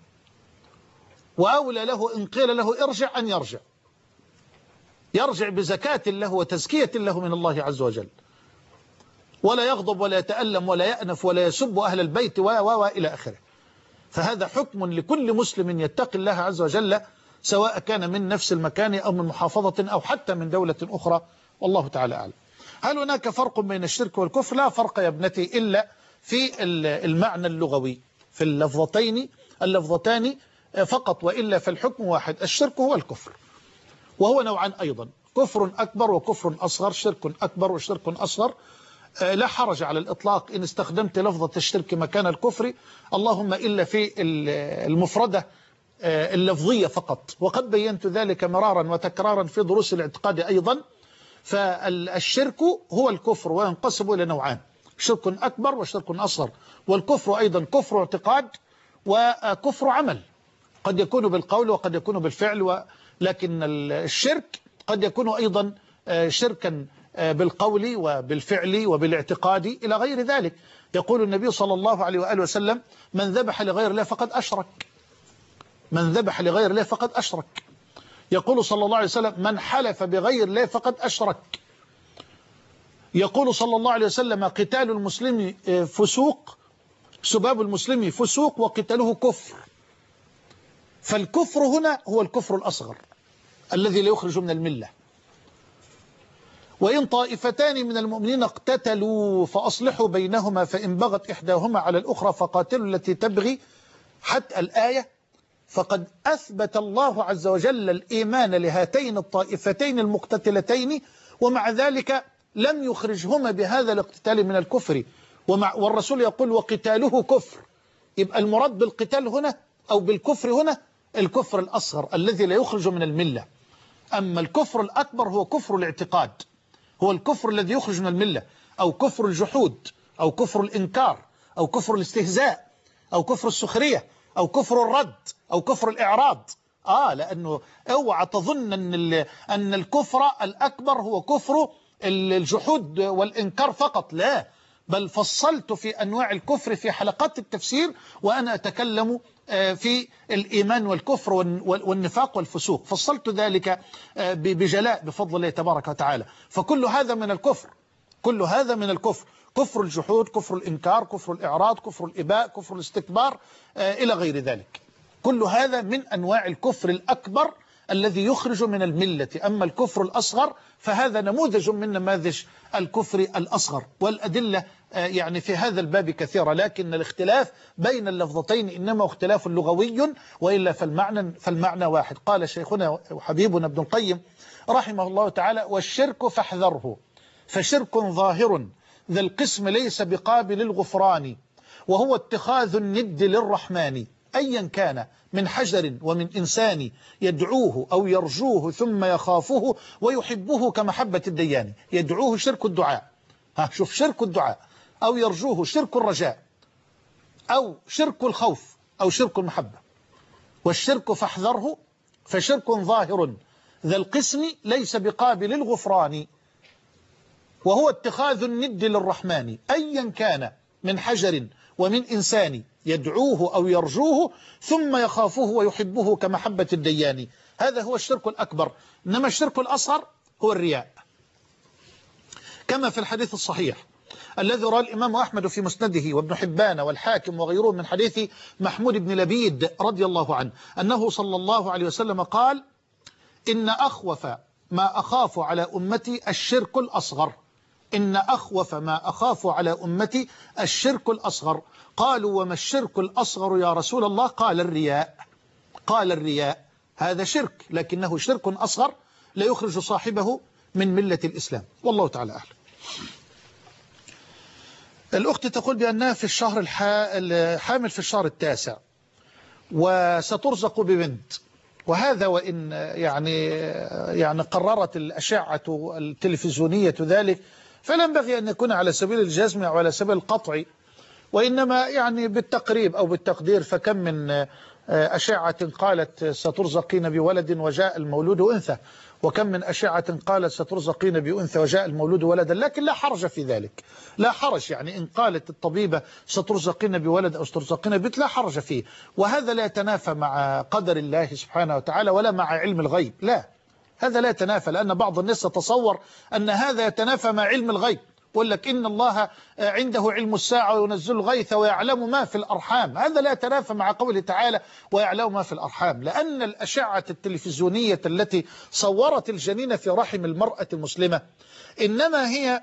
وأولى له إن قيل له ارجع أن يرجع، يرجع بزكاة له وتزكية له من الله عز وجل، ولا يغضب ولا يتألم ولا يأنف ولا يسب أهل البيت و و إلى آخره. فهذا حكم لكل مسلم يتقي الله عز وجل، سواء كان من نفس المكان أو من محافظة أو حتى من دولة أخرى، والله تعالى أعلم. هل هناك فرق بين الشرك والكفر؟ لا فرق يا ابنتي إلا في المعنى اللغوي، في اللفظتين اللفظتان فقط، وإلا فالحكم واحد. الشرك هو الكفر، وهو نوعان أيضا: كفر أكبر وكفر أصغر. شرك أكبر وشرك أصغر، لا حرج على الإطلاق إن استخدمت لفظة الشرك مكان الكفر، اللهم إلا في المفردة اللفظية فقط، وقد بينت ذلك مرارا وتكرارا في دروس الاعتقاد أيضا. فالشرك هو الكفر، وينقسم إلى نوعان: شرك أكبر وشرك أصغر. والكفر أيضا كفر اعتقاد وكفر عمل، قد يكون بالقول وقد يكون بالفعل، لكن الشرك قد يكون أيضا شركا بالقول وبالفعل وبالاعتقاد إلى غير ذلك. يقول النبي صلى الله عليه وآله وسلم: من ذبح لغير الله فقد أشرك، من ذبح لغير الله فقد أشرك. يقول صلى الله عليه وسلم: من حلف بغير الله فقد أشرك. يقول صلى الله عليه وسلم: قتال المسلم فسوق، سباب المسلم فسوق، وقتاله كفر. فالكفر هنا هو الكفر الأصغر الذي لا يخرج من الملة. وإن طائفتان من المؤمنين اقتتلوا فأصلحوا بينهما فإن بغت إحداهما على الأخرى فقاتلوا التي تبغي حتى الآية. فقد أثبت الله عز وجل الإيمان لهاتين الطائفتين المقتتلتين، ومع ذلك لم يخرجهما بهذا الاقتتال من الكفر. ومع والرسول يقول: وقتاله كفر. يبقى المراد بالقتال هنا أو بالكفر هنا الكفر الأصغر الذي لا يخرج من الملة. أما الكفر الأكبر هو كفر الاعتقاد، هو الكفر الذي يخرج من الملة. أو كفر الجحود أو كفر الإنكار أو كفر الاستهزاء أو كفر السخرية أو كفر الرد أو كفر الإعراض. آه لأنه اوعى تظن أن أن الكفر الأكبر هو كفر الجحود والإنكار فقط، لا، بل فصلت في أنواع الكفر في حلقات التفسير وأنا أتكلم في الإيمان والكفر والنفاق والفسوق، فصلت ذلك بجلاء بفضل الله تبارك وتعالى. فكل هذا من الكفر، كل هذا من الكفر، كفر الجحود، كفر الإنكار، كفر الإعراض، كفر الإباء، كفر الاستكبار إلى غير ذلك. كل هذا من أنواع الكفر الأكبر الذي يخرج من الملة. أما الكفر الأصغر فهذا نموذج من نماذج الكفر الأصغر، والأدلة يعني في هذا الباب كثيرة، لكن الاختلاف بين اللفظتين إنما اختلاف لغوي، وإلا فالمعنى, فالمعنى واحد. قال شيخنا وحبيبنا ابن القيم رحمه الله تعالى: والشرك فاحذره، فشرك ظاهر ذا القسم ليس بقابل الغفران، وهو اتخاذ الند للرحمن، أيا كان من حجر ومن إنسان، يدعوه أو يرجوه ثم يخافه ويحبه كمحبة الديان. يدعوه شرك الدعاء، ها شوف، شرك الدعاء، أو يرجوه شرك الرجاء، أو شرك الخوف، أو شرك المحبة. والشرك فاحذره فشرك ظاهر ذا القسم ليس بقابل الغفران، وهو اتخاذ الند للرحمن، أيا كان من حجر ومن إنسان، يدعوه أو يرجوه ثم يخافه ويحبه كمحبة الديان. هذا هو الشرك الأكبر. إنما الشرك الأصغر هو الرياء، كما في الحديث الصحيح الذي رواه الإمام أحمد في مسنده وابن حبان والحاكم وغيرهم من حديث محمود بن لبيد رضي الله عنه أنه صلى الله عليه وسلم قال: إن أخوف ما أخاف على أمتي الشرك الأصغر. إن أخوف ما أخاف على أمتي الشرك الأصغر. قالوا: وما الشرك الأصغر يا رسول الله؟ قال: الرياء. قال: الرياء هذا شرك، لكنه شرك أصغر لا يخرج صاحبه من ملة الإسلام، والله تعالى أعلم. الأخت تقول بأنها في الشهر الحامل في الشهر التاسع وسترزق ببنت، وهذا وإن يعني يعني قررت الأشعة التلفزيونية ذلك، فلا ينبغي أن يكون على سبيل الجزم أو على سبيل القطع، وإنما يعني بالتقريب أو بالتقدير. فكم من أشعة قالت سترزقين بولد وجاء المولود أنثى، وكم من أشعة قالت سترزقين بأنثى وجاء المولود ولدا، لكن لا حرج في ذلك، لا حرج. يعني إن قالت الطبيبة سترزقين بولد أو سترزقين بنت لا حرج فيه، وهذا لا يتنافى مع قدر الله سبحانه وتعالى ولا مع علم الغيب، لا، هذا لا يتنافى، لأن بعض الناس تتصور أن هذا يتنافى مع علم الغيب. يقول لك إن الله عنده علم الساعة وينزل الغيث ويعلم ما في الأرحام، هذا لا يتنافى مع قوله تعالى ويعلم ما في الأرحام، لأن الأشعة التلفزيونية التي صورت الجنين في رحم المرأة المسلمة إنما هي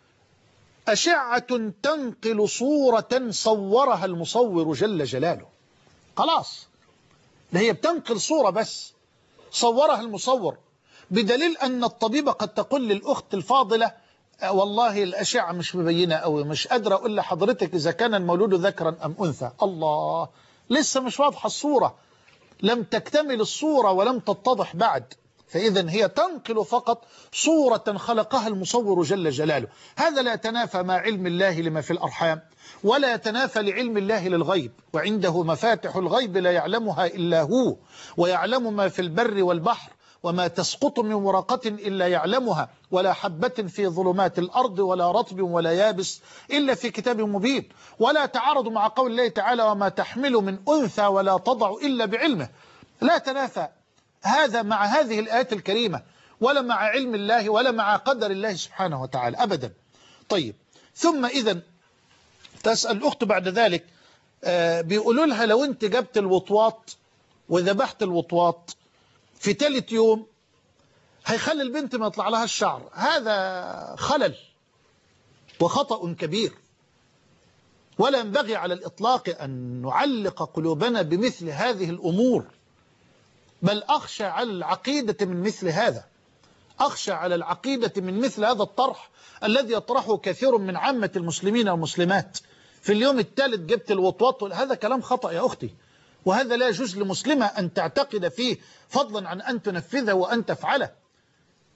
أشعة تنقل صورة صورها المصور جل جلاله، خلاص، هي بتنقل صورة بس صورها المصور، بدليل أن الطبيبة قد تقول للأخت الفاضلة: والله الأشعة مش مبينة أوي، مش قادرة أقول لحضرتك إذا كان المولود ذكرا أم أنثى. الله، لسه مش واضحة الصورة، لم تكتمل الصورة ولم تتضح بعد. فإذا هي تنقل فقط صورة خلقها المصور جل جلاله. هذا لا يتنافى مع علم الله لما في الأرحام، ولا يتنافى لعلم الله للغيب، وعنده مفاتح الغيب لا يعلمها إلا هو، ويعلم ما في البر والبحر، وما تسقط من ورقة إلا يعلمها، ولا حبة في ظلمات الأرض ولا رطب ولا يابس إلا في كتاب مبين. ولا تعارض مع قول الله تعالى: وما تحمل من أنثى ولا تضع إلا بعلمه. لا تنافى هذا مع هذه الآيات الكريمة، ولا مع علم الله ولا مع قدر الله سبحانه وتعالى أبدا. طيب، ثم إذا تسأل الأخت بعد ذلك، آه بيقولوا لها: لو أنت جبت الوطواط وذبحت الوطواط في ثالث يوم هيخلي البنت ما يطلع لها الشعر، هذا خلل وخطأ كبير، ولا ينبغي على الإطلاق أن نعلق قلوبنا بمثل هذه الأمور، بل أخشى على العقيدة من مثل هذا، أخشى على العقيدة من مثل هذا الطرح الذي يطرحه كثير من عامة المسلمين والمسلمات. في اليوم الثالث جبت الوطواط، هذا كلام خطأ يا أختي، وهذا لا يجوز لمسلمة أن تعتقد فيه، فضلا عن أن تنفذه وأن تفعله.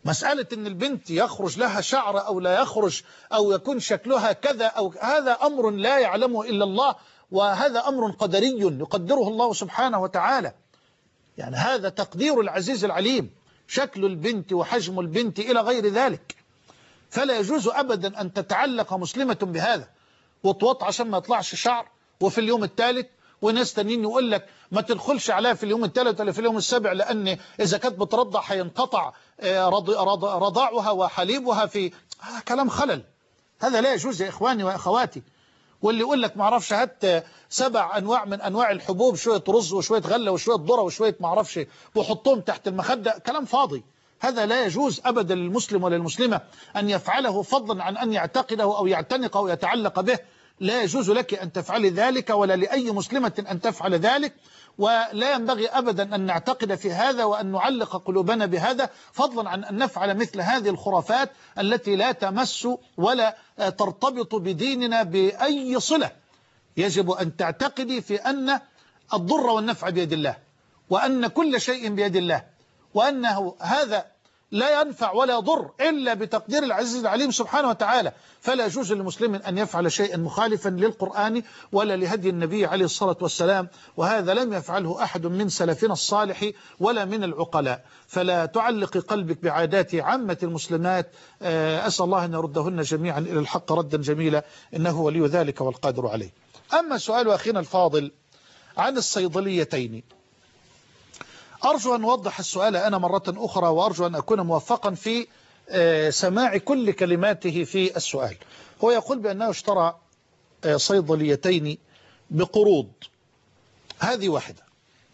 مسألة ان البنت يخرج لها شعر او لا يخرج او يكون شكلها كذا او هذا امر لا يعلمه الا الله، وهذا امر قدري يقدره الله سبحانه وتعالى. يعني هذا تقدير العزيز العليم، شكل البنت وحجم البنت الى غير ذلك. فلا يجوز ابدا ان تتعلق مسلمة بهذا وتوط عشان ما يطلعش شعر، وفي اليوم الثالث وناس تانيين يقول لك ما تدخلش عليها في اليوم الثالث ولا في اليوم السابع، لأن إذا كانت بترضع هينقطع رضاعها وحليبها. في هذا كلام خلل، هذا لا يجوز يا إخواني وأخواتي. واللي يقول لك ما اعرفش هات سبع أنواع من أنواع الحبوب، شوية رز وشوية غلة وشوية ذرة وشوية ما اعرفش وحطهم تحت المخدة، كلام فاضي. هذا لا يجوز أبدا للمسلم ولا المسلمة أن يفعله، فضلا عن أن يعتقده أو يعتنق أو يتعلق به. لا يجوز لك أن تفعلي ذلك ولا لأي مسلمة أن تفعل ذلك، ولا ينبغي أبدا أن نعتقد في هذا وأن نعلق قلوبنا بهذا، فضلا عن أن نفعل مثل هذه الخرافات التي لا تمس ولا ترتبط بديننا بأي صلة. يجب أن تعتقدي في أن الضر والنفع بيد الله، وأن كل شيء بيد الله، وأنه هذا لا ينفع ولا يضر إلا بتقدير العزيز العليم سبحانه وتعالى. فلا يجوز للمسلم أن يفعل شيئا مخالفا للقرآن ولا لهدي النبي عليه الصلاة والسلام، وهذا لم يفعله أحد من سلفنا الصالح ولا من العقلاء. فلا تعلق قلبك بعادات عامة المسلمات. أسأل الله أن يردهن جميعا إلى الحق ردا جميلا، إنه ولي ذلك والقادر عليه. أما سؤال أخينا الفاضل عن الصيدليتين، أرجو أن أوضح السؤال أنا مرة أخرى، وأرجو أن أكون موفقا في سماع كل كلماته في السؤال. هو يقول بأنه اشترى صيدليتين بقروض، هذه واحدة.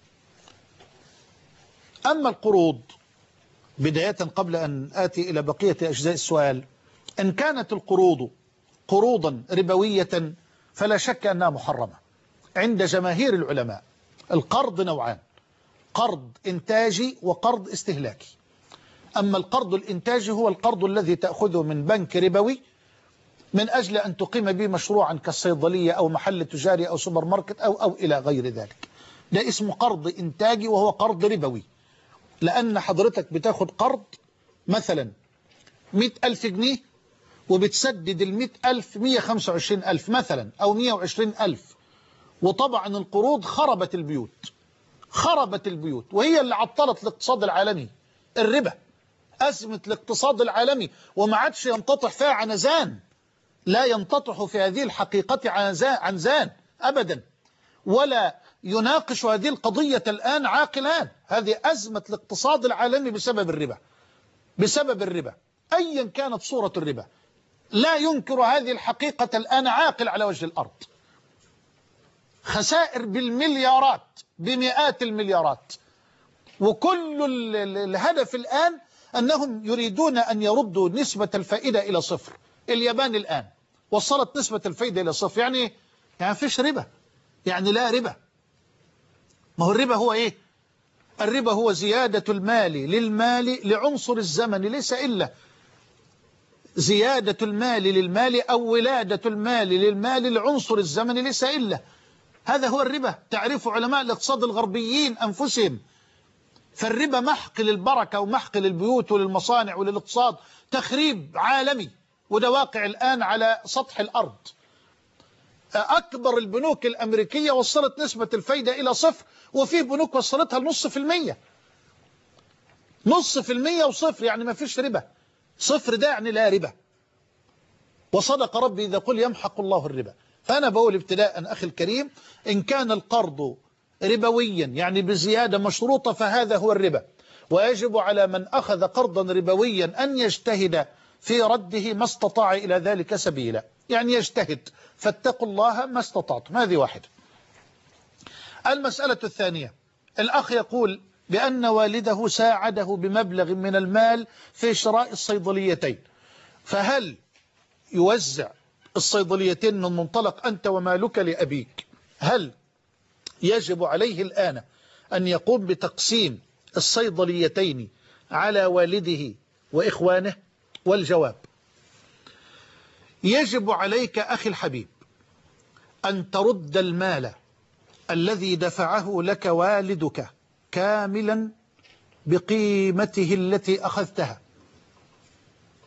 أما القروض بداية قبل أن آتي إلى بقية أجزاء السؤال، إن كانت القروض قروضا ربوية فلا شك أنها محرمة عند جماهير العلماء. القرض نوعان، قرض إنتاجي وقرض استهلاكي. أما القرض الإنتاجي هو القرض الذي تأخذه من بنك ربوي من أجل أن تقيم به مشروعا كالصيدلية أو محل تجاري أو سوبر ماركت أو, أو إلى غير ذلك. ده اسمه قرض إنتاجي وهو قرض ربوي، لأن حضرتك بتاخد قرض مثلا مئة ألف جنيه وبتسدد المئة ألف مئة وخمسة وعشرين ألف مثلا أو مئة وعشرين ألف. وطبعا القروض خربت البيوت، خربت البيوت، وهي اللي عطلت الاقتصاد العالمي. الربا أزمة الاقتصاد العالمي، وما عادش ينتطح فيها عنزان، لا ينتطح في هذه الحقيقة عنزان أبدا، ولا يناقش هذه القضية الآن عاقلان. هذه أزمة الاقتصاد العالمي بسبب الربا، بسبب الربا أيا كانت صورة الربا. لا ينكر هذه الحقيقة الآن عاقل على وجه الأرض. خسائر بالمليارات، بمئات المليارات، وكل الهدف الآن أنهم يريدون أن يردوا نسبة الفائدة إلى صفر. اليابان الآن وصلت نسبة الفائدة إلى صفر. يعني يعني فيش ربا، يعني لا ربا. ما هو الربا هو إيه؟ الربا هو زيادة المال للمال لعنصر الزمن، ليس إلا زيادة المال للمال أو ولادة المال للمال لعنصر الزمن، ليس إلا. هذا هو الربا، تعريف علماء الاقتصاد الغربيين أنفسهم. فالربا محق للبركة ومحق للبيوت وللمصانع وللاقتصاد، تخريب عالمي، وده واقع الآن على سطح الأرض. أكبر البنوك الأمريكية وصلت نسبة الفايدة إلى صفر، وفي بنوك وصلتها لنص في المية، نص في المية وصفر، يعني ما فيش ربا. صفر ده يعني لا ربا. وصدق ربي إذا قل يمحق الله الربا. فأنا بقول ابتداء أخي الكريم، إن كان القرض ربويا يعني بزيادة مشروطة فهذا هو الربا، ويجب على من أخذ قرضا ربويا أن يجتهد في رده ما استطاع إلى ذلك سبيلا، يعني يجتهد. فاتقوا الله ما استطعتم. هذه واحدة. المسألة الثانية، الأخ يقول بأن والده ساعده بمبلغ من المال في شراء الصيدليتين، فهل يوزع الصيدليتين من منطلق أنت ومالك لأبيك؟ هل يجب عليه الآن أن يقوم بتقسيم الصيدليتين على والده وإخوانه؟ والجواب: يجب عليك أخي الحبيب أن ترد المال الذي دفعه لك والدك كاملا بقيمته التي أخذتها،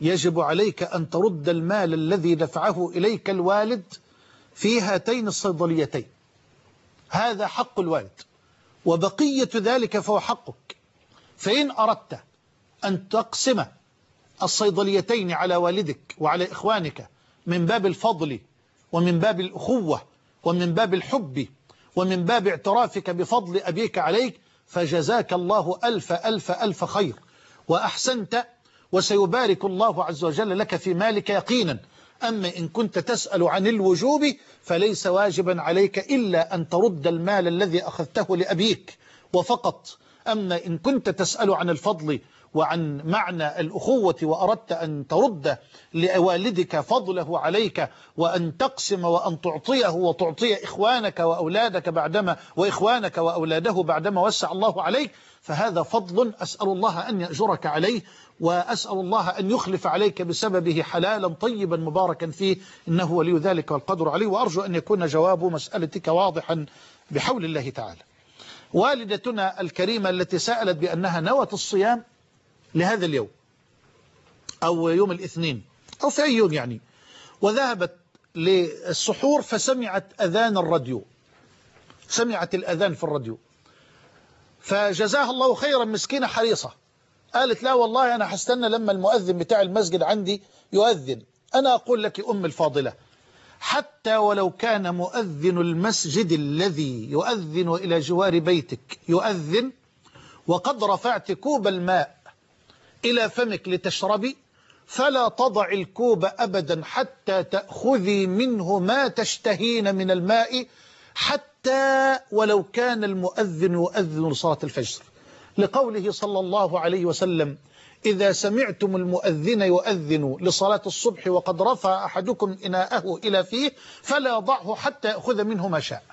يجب عليك أن ترد المال الذي دفعه إليك الوالد في هاتين الصيدليتين. هذا حق الوالد، وبقية ذلك فهو حقك. فإن أردت أن تقسم الصيدليتين على والدك وعلى إخوانك من باب الفضل ومن باب الأخوة ومن باب الحب ومن باب اعترافك بفضل أبيك عليك، فجزاك الله ألف ألف ألف خير وأحسنت، وسيبارك الله عز وجل لك في مالك يقينا. أما إن كنت تسأل عن الوجوب فليس واجبا عليك إلا أن ترد المال الذي أخذته لأبيك وفقط. أما إن كنت تسأل عن الفضل وعن معنى الأخوة وأردت أن ترد لوالدك فضله عليك وأن تقسم وأن تعطيه وتعطي إخوانك وأولادك بعدما وإخوانك وأولاده بعدما وسع الله عليك، فهذا فضل أسأل الله أن يأجرك عليه، وأسأل الله أن يخلف عليك بسببه حلالا طيبا مباركا فيه، إنه ولي ذلك والقدر عليه. وأرجو أن يكون جواب مسألتك واضحا بحول الله تعالى. والدتنا الكريمة التي سألت بأنها نوت الصيام لهذا اليوم أو يوم الاثنين أو في أي يوم يعني، وذهبت للسحور فسمعت أذان الراديو، سمعت الأذان في الراديو، فجزاها الله خيرا، مسكينة حريصة، قالت لا والله أنا هستنى لما المؤذن بتاع المسجد عندي يؤذن. أنا أقول لك أم الفاضلة، حتى ولو كان مؤذن المسجد الذي يؤذن إلى جوار بيتك يؤذن وقد رفعت كوب الماء إلى فمك لتشربي، فلا تضع الكوب أبدا حتى تأخذي منه ما تشتهين من الماء، حتى ولو كان المؤذن يؤذن لصلاة الفجر، لقوله صلى الله عليه وسلم: إذا سمعتم المؤذن يؤذن لصلاة الصبح وقد رفع أحدكم إناءه إلى فيه فلا يضعه حتى يأخذ منه ما شاء.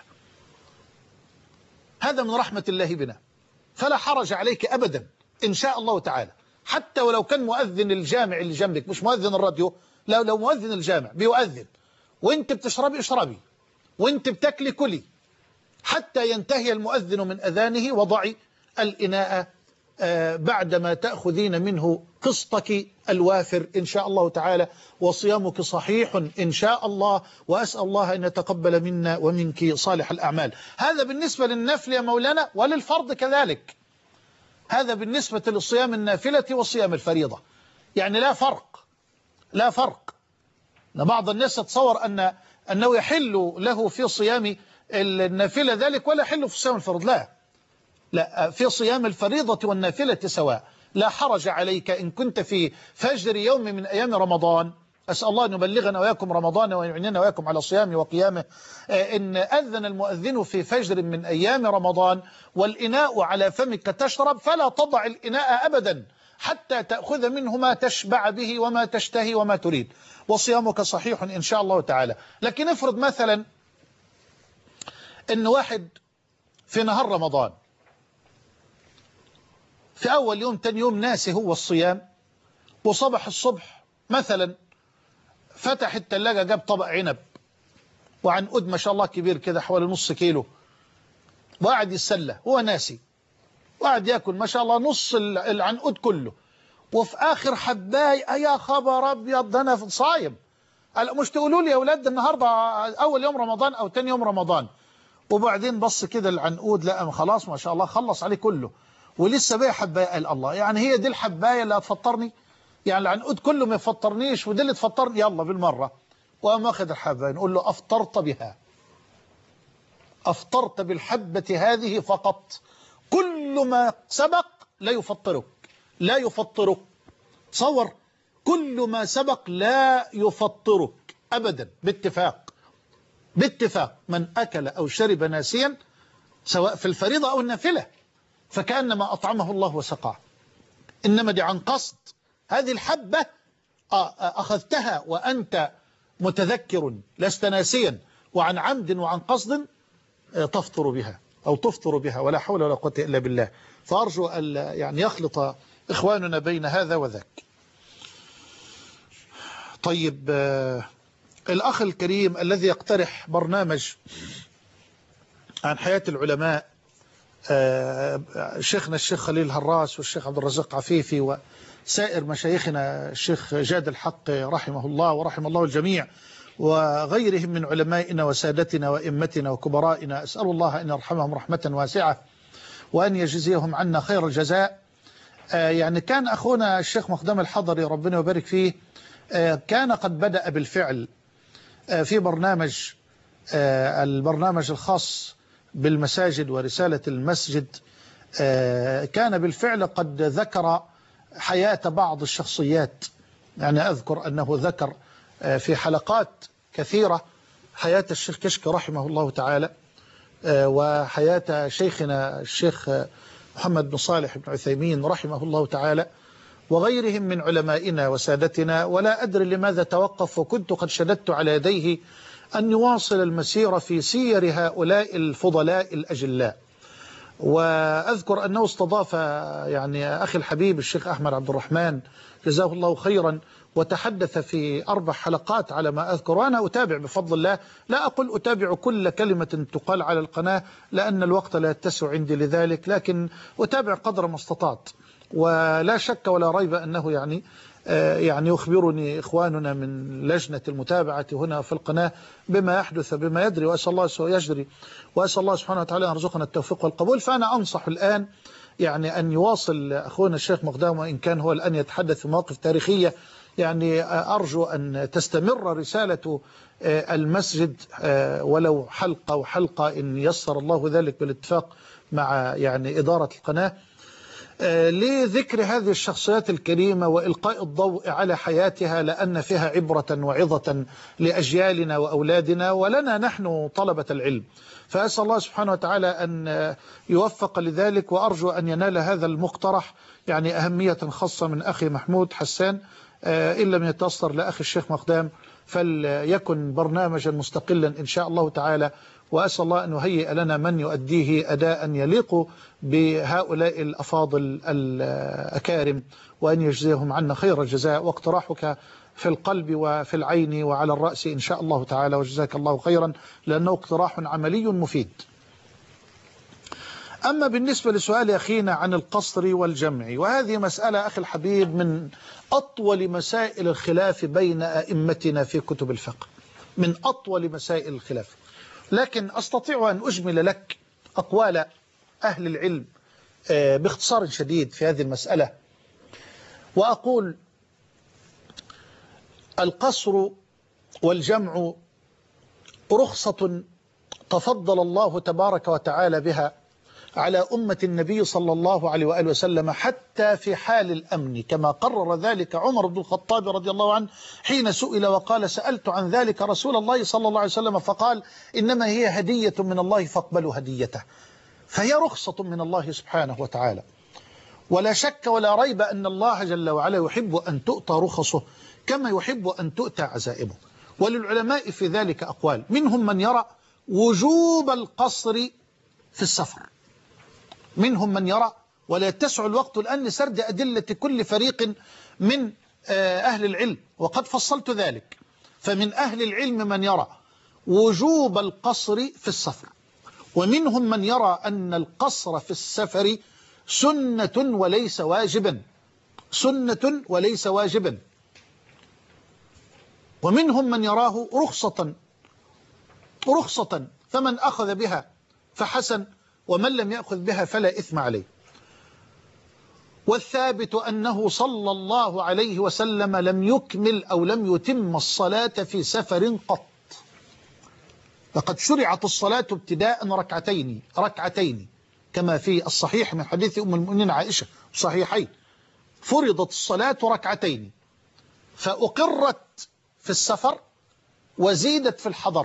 هذا من رحمة الله بنا، فلا حرج عليك أبدا إن شاء الله تعالى، حتى ولو كان مؤذن الجامع اللي جنبك، مش مؤذن الراديو، لا، لو مؤذن الجامع بيؤذن وانت بتشربي اشربي، وانت بتاكلي كلي، حتى ينتهي المؤذن من أذانه وضعي الإناء بعدما تأخذين منه قسطك الوافر إن شاء الله تعالى، وصيامك صحيح إن شاء الله، وأسأل الله أن يتقبل منا ومنك صالح الأعمال. هذا بالنسبة للنفل يا مولانا، وللفرض كذلك. هذا بالنسبة للصيام النافلة وصيام الفريضة، يعني لا فرق، لا فرق. بعض الناس تصور أن أنه يحل له في صيام النافلة ذلك ولا يحل في صيام الفرض. لا لا، في صيام الفريضة والنافلة سواء، لا حرج عليك إن كنت في فجر يوم من أيام رمضان. أسأل الله أن يبلغنا وإياكم رمضان ويعنينا وإياكم على صيامه وقيامه. إن أذن المؤذن في فجر من أيام رمضان والإناء على فمك تشرب، فلا تضع الإناء أبدا حتى تأخذ منه ما تشبع به وما تشتهي وما تريد، وصيامك صحيح إن شاء الله تعالى. لكن افرض مثلا إن واحد في نهار رمضان في أول يوم تاني يوم ناسي هو الصيام، وصبح الصبح مثلا فتح التلاجة جاب طبق عنب وعنقود ما شاء الله كبير كده حوالي نص كيلو، وقعد يتسلى هو ناسي، وقعد ياكل ما شاء الله نص العنقود كله، وفي آخر حباي يا خبر أبيض ده أنا صايم. مش تقولوا لي يا أولاد النهارده أول يوم رمضان أو تاني يوم رمضان، وبعدين بص كده العنقود لا خلاص ما شاء الله خلص عليه كله ولسه بقى حبايه. قال الله، يعني هي دي الحبايه اللي هتفطرني؟ يعني العنقود كله ما يفطرنيش ودي اللي تفطرني؟ يلا بالمره. وقام واخد الحبايه، نقول له افطرت بها، افطرت بالحبه هذه فقط، كل ما سبق لا يفطرك، لا يفطرك. تصور، كل ما سبق لا يفطرك ابدا، باتفاق باتفاق. من اكل او شرب ناسيا سواء في الفريضه او النافله فكأنما أطعمه الله وسقاه، إنما دي عن قصد. هذه الحبة أخذتها وأنت متذكر لست ناسيا، وعن عمد وعن قصد تفطر بها أو تفطر بها، ولا حول ولا قوة إلا بالله. فأرجو أن يعني يخلط إخواننا بين هذا وذاك. طيب، الأخ الكريم الذي يقترح برنامج عن حياة العلماء، شيخنا الشيخ خليل هراس والشيخ عبد الرزاق عفيفي سائر مشايخنا الشيخ جاد الحق رحمه الله ورحم الله الجميع، وغيرهم من علمائنا وسادتنا وإمتنا وكبرائنا، أسأل الله أن يرحمهم رحمة واسعة وأن يجزيهم عنا خير الجزاء. يعني كان أخونا الشيخ مقدم الحضري ربنا يبارك فيه كان قد بدأ بالفعل في برنامج البرنامج الخاص بالمساجد ورسالة المسجد، كان بالفعل قد ذكر حياة بعض الشخصيات. يعني أذكر أنه ذكر في حلقات كثيرة حياة الشيخ كشك رحمه الله تعالى، وحياة شيخنا الشيخ محمد بن صالح بن عثيمين رحمه الله تعالى، وغيرهم من علمائنا وسادتنا. ولا أدري لماذا توقف، وكنت قد شددت على يديه أن يواصل المسير في سير هؤلاء الفضلاء الأجلاء. وأذكر أنه استضاف يعني أخي الحبيب الشيخ أحمد عبد الرحمن جزاه الله خيرا، وتحدث في أربع حلقات على ما أذكر، وأنا أتابع بفضل الله. لا أقول أتابع كل كلمة تقال على القناة لأن الوقت لا يتسع عندي لذلك، لكن أتابع قدر ما استطعت. ولا شك ولا ريب أنه يعني يعني يخبرني إخواننا من لجنة المتابعة هنا في القناة بما يحدث بما يدري، وأسأل الله يجري، وأسأل الله سبحانه وتعالى أن يرزقنا التوفيق والقبول. فأنا أنصح الآن يعني أن يواصل أخونا الشيخ مقدام، وإن كان هو الآن يتحدث في مواقف تاريخية، يعني أرجو أن تستمر رسالة المسجد ولو حلقة وحلقة إن يسر الله ذلك بالاتفاق مع يعني إدارة القناة، لذكر هذه الشخصيات الكريمة وإلقاء الضوء على حياتها، لأن فيها عبرة وعظة لأجيالنا وأولادنا ولنا نحن طلبة العلم. فأسأل الله سبحانه وتعالى أن يوفق لذلك، وأرجو أن ينال هذا المقترح يعني أهمية خاصة من أخي محمود حسان، إن لم يتأثر لأخي الشيخ مقدام فليكن برنامجا مستقلا إن شاء الله تعالى. وأسأل الله أن يهيئ لنا من يؤديه أداء يليق بهؤلاء الأفاضل الأكارم، وأن يجزيهم عنا خير الجزاء. واقتراحك في القلب وفي العين وعلى الرأس إن شاء الله تعالى، وجزاك الله خيرا، لأنه اقتراح عملي مفيد. أما بالنسبة لسؤال أخينا عن القصر والجمع، وهذه مسألة أخي الحبيب من أطول مسائل الخلاف بين أئمتنا في كتب الفقه، من أطول مسائل الخلاف، لكن أستطيع أن أجمل لك أقوال أهل العلم باختصار شديد في هذه المسألة. وأقول القصر والجمع رخصة تفضل الله تبارك وتعالى بها على أمة النبي صلى الله عليه وآله وسلم حتى في حال الأمن، كما قرر ذلك عمر بن الخطاب رضي الله عنه حين سئل وقال سألت عن ذلك رسول الله صلى الله عليه وسلم فقال إنما هي هدية من الله فاقبلوا هديته. فهي رخصة من الله سبحانه وتعالى، ولا شك ولا ريب أن الله جل وعلا يحب أن تؤتى رخصه كما يحب أن تؤتى عزائمه. وللعلماء في ذلك أقوال، منهم من يرى وجوب القصر في السفر، منهم من يرى، ولا يتسع الوقت الآن لسرد أدلة كل فريق من أهل العلم وقد فصلت ذلك. فمن أهل العلم من يرى وجوب القصر في السفر، ومنهم من يرى أن القصر في السفر سنة وليس واجبا، سنة وليس واجبا. ومنهم من يراه رخصة، رخصة فمن أخذ بها فحسن، ومن لم يأخذ بها فلا إثم عليه. والثابت أنه صلى الله عليه وسلم لم يكمل أو لم يتم الصلاة في سفر قط. لقد شرعت الصلاة ابتداء ركعتين ركعتين كما في الصحيح من حديث أم المؤمنين عائشة صحيحين، فرضت الصلاة ركعتين فأقرت في السفر وزيدت في الحضر.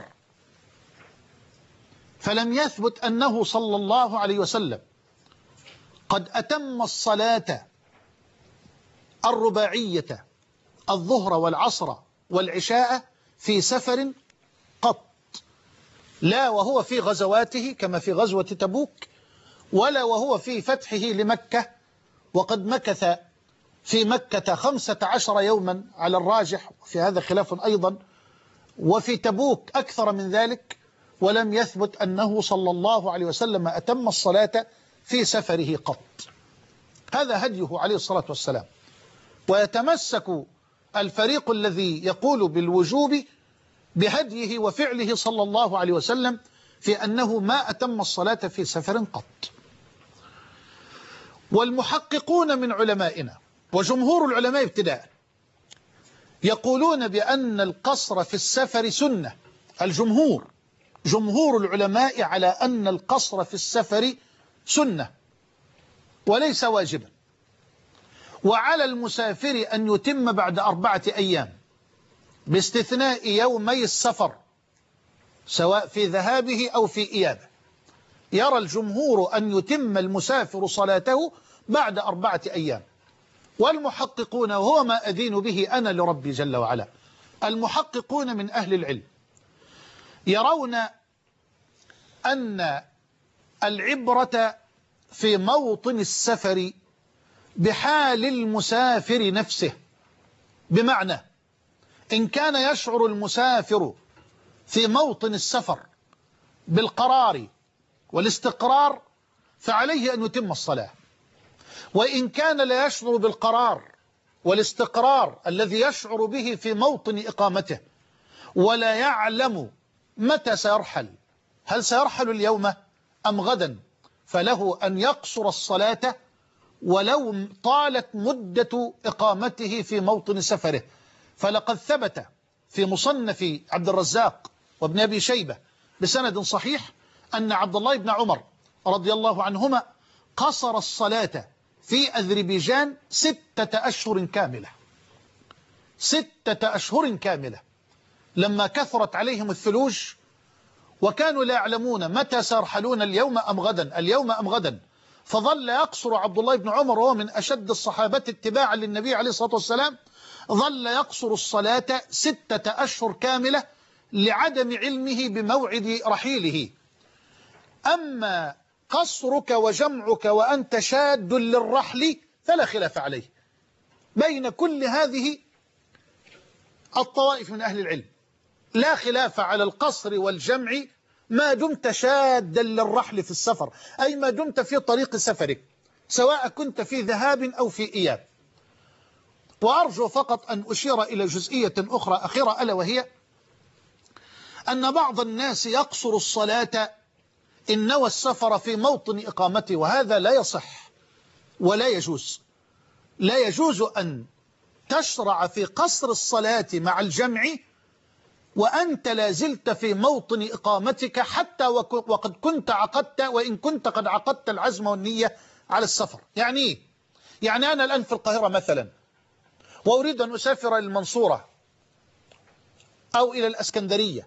فلم يثبت أنه صلى الله عليه وسلم قد أتم الصلاة الرباعية الظهر والعصر والعشاء في سفر قط، لا وهو في غزواته كما في غزوة تبوك، ولا وهو في فتحه لمكة، وقد مكث في مكة خمسة عشر يوما على الراجح، في هذا خلاف أيضا، وفي تبوك أكثر من ذلك، ولم يثبت أنه صلى الله عليه وسلم أتم الصلاة في سفره قط. هذا هديه عليه الصلاة والسلام. ويتمسك الفريق الذي يقول بالوجوب بهديه وفعله صلى الله عليه وسلم في أنه ما أتم الصلاة في سفر قط. والمحققون من علمائنا وجمهور العلماء ابتداء يقولون بأن القصر في السفر سنة. الجمهور جمهور العلماء على أن القصر في السفر سنة وليس واجبا، وعلى المسافر أن يتم بعد أربعة أيام باستثناء يومي السفر سواء في ذهابه أو في إيابه. يرى الجمهور أن يتم المسافر صلاته بعد أربعة أيام. والمحققون، وهو ما أدين به أنا لربي جل وعلا، المحققون من أهل العلم يرون أن العبرة في موطن السفر بحال المسافر نفسه، بمعنى إن كان يشعر المسافر في موطن السفر بالقرار والاستقرار فعليه أن يتم الصلاة، وإن كان لا يشعر بالقرار والاستقرار الذي يشعر به في موطن إقامته ولا يعلم متى سيرحل، هل سيرحل اليوم أم غدا، فله أن يقصر الصلاة ولو طالت مدة إقامته في موطن سفره. فلقد ثبت في مصنف عبد الرزاق وابن أبي شيبة بسند صحيح أن عبد الله بن عمر رضي الله عنهما قصر الصلاة في أذربيجان ستة أشهر كاملة ستة أشهر كاملة لما كثرت عليهم الثلوج وكانوا لا يعلمون متى سيرحلون اليوم أم غدا اليوم أم غدا فظل يقصر عبد الله بن عمر وهو من أشد الصحابة اتباعا للنبي عليه الصلاة والسلام، ظل يقصر الصلاة ستة أشهر كاملة لعدم علمه بموعد رحيله. أما قصرك وجمعك وأنت شاد للرحل فلا خلاف عليه بين كل هذه الطوائف من أهل العلم، لا خلاف على القصر والجمع ما دمت شادا للرحل في السفر، أي ما دمت في طريق سفرك سواء كنت في ذهاب أو في إياب. وأرجو فقط أن أشير إلى جزئية أخرى أخيرة، ألا وهي أن بعض الناس يقصر الصلاة إن نوى السفر في موطن إقامته، وهذا لا يصح ولا يجوز. لا يجوز أن تشرع في قصر الصلاة مع الجمع وأنت لا زلت في موطن إقامتك حتى وقد كنت عقدت وإن كنت قد عقدت العزم والنية على السفر. يعني إيه؟ يعني أنا الآن في القاهرة مثلا وأريد أن أسافر إلى المنصورة أو إلى الأسكندرية،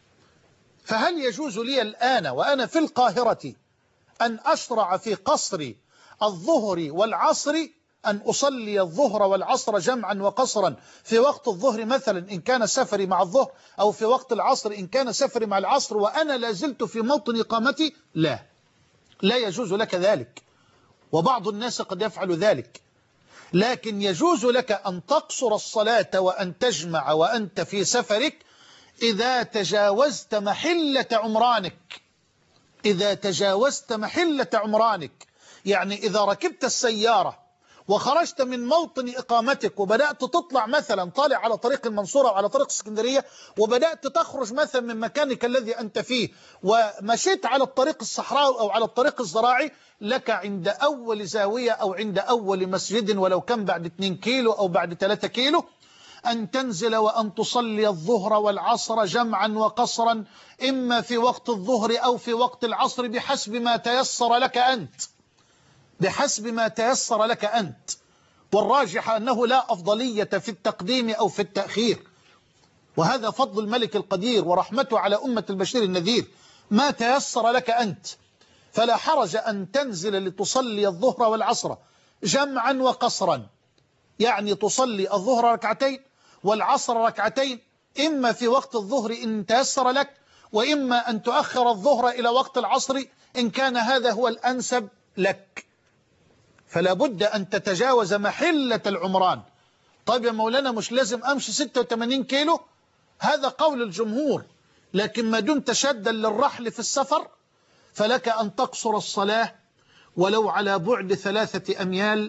فهل يجوز لي الآن وأنا في القاهرة أن أشرع في قصر الظهر والعصر، أن أصلي الظهر والعصر جمعا وقصرا في وقت الظهر مثلا إن كان سفري مع الظهر، أو في وقت العصر إن كان سفري مع العصر، وأنا لازلت في موطن إقامتي؟ لا، لا يجوز لك ذلك، وبعض الناس قد يفعل ذلك. لكن يجوز لك أن تقصر الصلاة وأن تجمع وأنت في سفرك إذا تجاوزت محلة عمرانك إذا تجاوزت محلة عمرانك يعني إذا ركبت السيارة وخرجت من موطن إقامتك وبدأت تطلع مثلا طالع على طريق المنصورة وعلى طريق اسكندرية، وبدأت تخرج مثلا من مكانك الذي أنت فيه ومشيت على الطريق الصحراوي أو على الطريق الزراعي، لك عند أول زاوية أو عند أول مسجد ولو كان بعد اثنين كيلو أو بعد ثلاثة كيلو أن تنزل وأن تصلي الظهر والعصر جمعا وقصرا، إما في وقت الظهر أو في وقت العصر بحسب ما تيسر لك أنت بحسب ما تيسر لك أنت والراجح أنه لا أفضلية في التقديم أو في التأخير، وهذا فضل الملك القدير ورحمته على أمة البشير النذير. ما تيسر لك أنت فلا حرج أن تنزل لتصلي الظهر والعصر جمعا وقصرا، يعني تصلي الظهر ركعتين والعصر ركعتين، إما في وقت الظهر إن تيسر لك، وإما أن تؤخر الظهر إلى وقت العصر إن كان هذا هو الأنسب لك. فلا بد أن تتجاوز محلة العمران. طيب يا مولانا مش لازم أمشي ستة وثمانين كيلو؟ هذا قول الجمهور، لكن ما دمت شدا للرحل في السفر فلك أن تقصر الصلاة ولو على بعد ثلاثة أميال،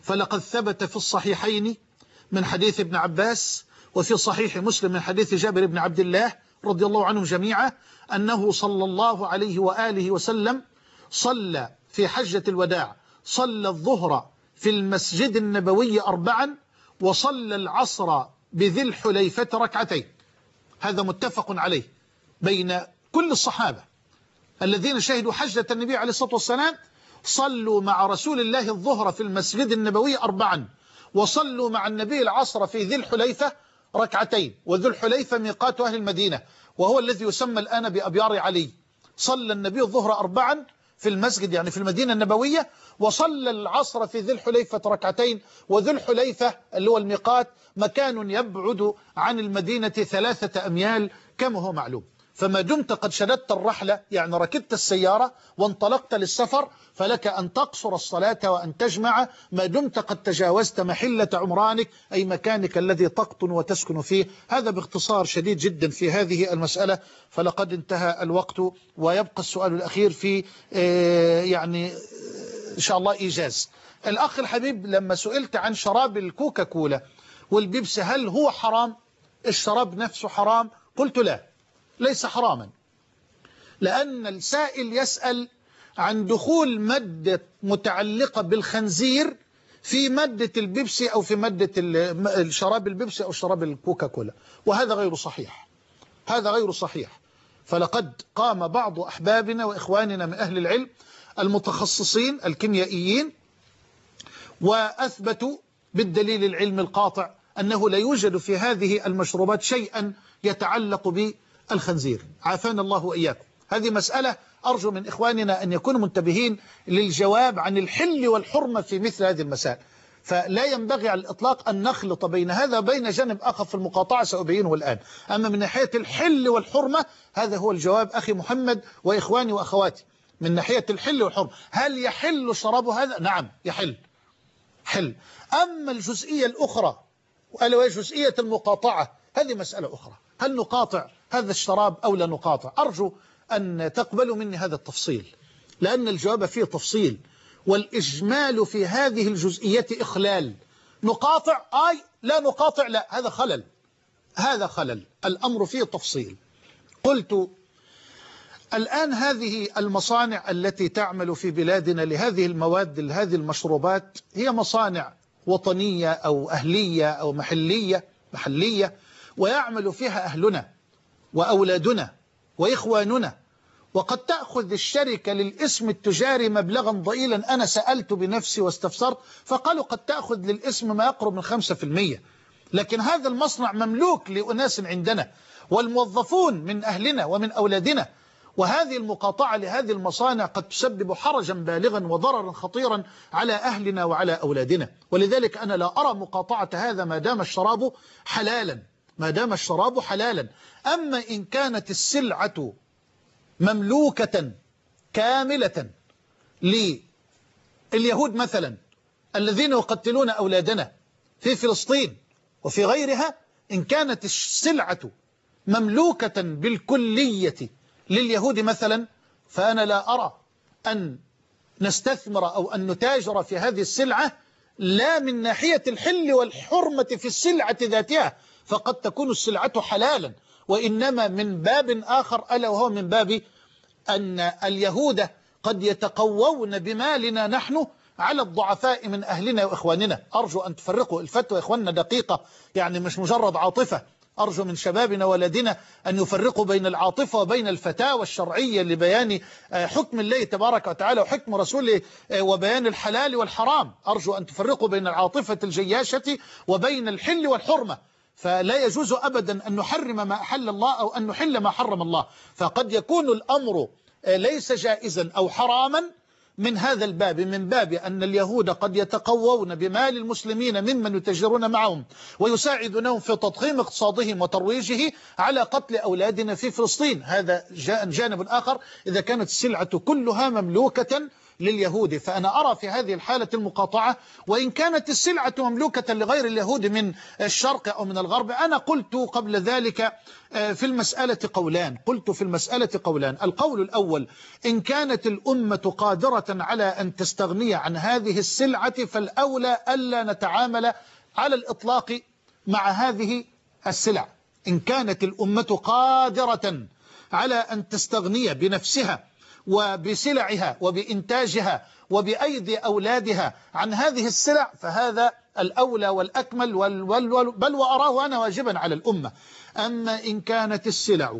فلقد ثبت في الصحيحين من حديث ابن عباس وفي صحيح مسلم من حديث جابر بن عبد الله رضي الله عنهم جميعا أنه صلى الله عليه وآله وسلم صلى في حجة الوداع، صلى الظهر في المسجد النبوي أربعا، وصلى العصر بذي الحليفة ركعتين. هذا متفق عليه بين كل الصحابة الذين شهدوا حجة النبي عليه الصلاة والسلام، صلوا مع رسول الله الظهر في المسجد النبوي أربعا، وصلوا مع النبي العصر في ذي الحليفة ركعتين. وذو الحليفة ميقات أهل المدينة، وهو الذي يسمى الآن بأبيار علي. صلى النبي الظهر أربعا في المسجد يعني في المدينة النبوية، وصلى العصر في ذي الحليفة ركعتين. وذو الحليفة اللي هو الميقات مكان يبعد عن المدينة ثلاثة أميال كما هو معلوم. فما دمت قد شددت الرحلة يعني ركبت السيارة وانطلقت للسفر، فلك أن تقصر الصلاة وأن تجمع ما دمت قد تجاوزت محلة عمرانك، أي مكانك الذي تقطن وتسكن فيه. هذا باختصار شديد جدا في هذه المسألة، فلقد انتهى الوقت، ويبقى السؤال الأخير في يعني إن شاء الله إيجاز. الأخ الحبيب لما سئلت عن شراب الكوكا كولا والبيبسي هل هو حرام؟ الشراب نفسه حرام؟ قلت لا، ليس حراما، لأن السائل يسأل عن دخول مادة متعلقة بالخنزير في مادة البيبسي أو في مادة الشراب البيبسي أو شراب الكوكا كولا، وهذا غير صحيح، هذا غير صحيح. فلقد قام بعض أحبابنا وإخواننا من أهل العلم المتخصصين الكيميائيين وأثبتوا بالدليل العلمي القاطع أنه لا يوجد في هذه المشروبات شيئا يتعلق بالخنزير، عافانا الله وإياكم. هذه مسألة أرجو من إخواننا أن يكونوا منتبهين للجواب عن الحل والحرمة في مثل هذه المسائل، فلا ينبغي على الإطلاق أن نخلط بين هذا وبين جانب آخر في المقاطعة سأبينه الآن. أما من ناحية الحل والحرمة هذا هو الجواب أخي محمد وإخواني وأخواتي. من ناحية الحل والحرمة هل يحل شراب هذا؟ نعم يحل، حل. أما الجزئية الأخرى وألا وهي جزئية المقاطعة هذه مسألة أخرى، هل نقاطع هذا الشراب أو لا نقاطع؟ أرجو أن تقبلوا مني هذا التفصيل، لأن الجواب فيه تفصيل، والإجمال في هذه الجزئية إخلال. نقاطع أي لا نقاطع لا، هذا خلل، هذا خلل، الأمر فيه تفصيل. قلت الآن هذه المصانع التي تعمل في بلادنا لهذه المواد لهذه المشروبات هي مصانع وطنية أو أهلية أو محلية محلية ويعمل فيها أهلنا وأولادنا وإخواننا، وقد تأخذ الشركة للاسم التجاري مبلغا ضئيلا. أنا سألت بنفسي واستفسرت فقالوا قد تأخذ للاسم ما يقرب من خمسة في المية، لكن هذا المصنع مملوك لأناس عندنا والموظفون من أهلنا ومن أولادنا، وهذه المقاطعة لهذه المصانع قد تسبب حرجا بالغا وضررا خطيرا على أهلنا وعلى أولادنا. ولذلك أنا لا أرى مقاطعة هذا ما دام الشراب حلالا، ما دام الشراب حلالا. أما إن كانت السلعة مملوكة كاملة لليهود مثلا الذين يقتلون أولادنا في فلسطين وفي غيرها، إن كانت السلعة مملوكة بالكلية لليهود مثلا، فأنا لا أرى أن نستثمر أو أن نتاجر في هذه السلعة، لا من ناحية الحل والحرمة في السلعة ذاتها، فقد تكون السلعة حلالا، وإنما من باب آخر ألا وهو من باب أن اليهود قد يتقوون بمالنا نحن على الضعفاء من أهلنا وإخواننا. أرجو أن تفرقوا الفتوى إخواننا دقيقة، يعني مش مجرد عاطفة. أرجو من شبابنا ولدنا أن يفرقوا بين العاطفة وبين الفتاوى الشرعية لبيان حكم الله تبارك وتعالى وحكم رسوله وبيان الحلال والحرام. أرجو أن تفرقوا بين العاطفة الجياشة وبين الحل والحرمة، فلا يجوز أبدا أن نحرم ما أحل الله أو أن نحل ما حرم الله. فقد يكون الأمر ليس جائزا أو حراما من هذا الباب، من باب أن اليهود قد يتقوون بمال المسلمين ممن يتجرون معهم ويساعدونهم في تضخيم اقتصادهم وترويجه على قتل أولادنا في فلسطين. هذا جانب آخر إذا كانت السلعة كلها مملوكة لليهود، فأنا أرى في هذه الحالة المقاطعة وإن كانت السلعة مملوكة لغير اليهود من الشرق أو من الغرب. أنا قلت قبل ذلك في المسألة قولان قلت في المسألة قولان القول الأول: إن كانت الأمة قادرة على أن تستغني عن هذه السلعة فالأولى ألا نتعامل على الإطلاق مع هذه السلع. إن كانت الأمة قادرة على أن تستغني بنفسها وبسلعها وبإنتاجها وبأيدي أولادها عن هذه السلع فهذا الأولى والأكمل وال وال بل وأراه أنا واجبا على الأمة. أما إن كانت السلع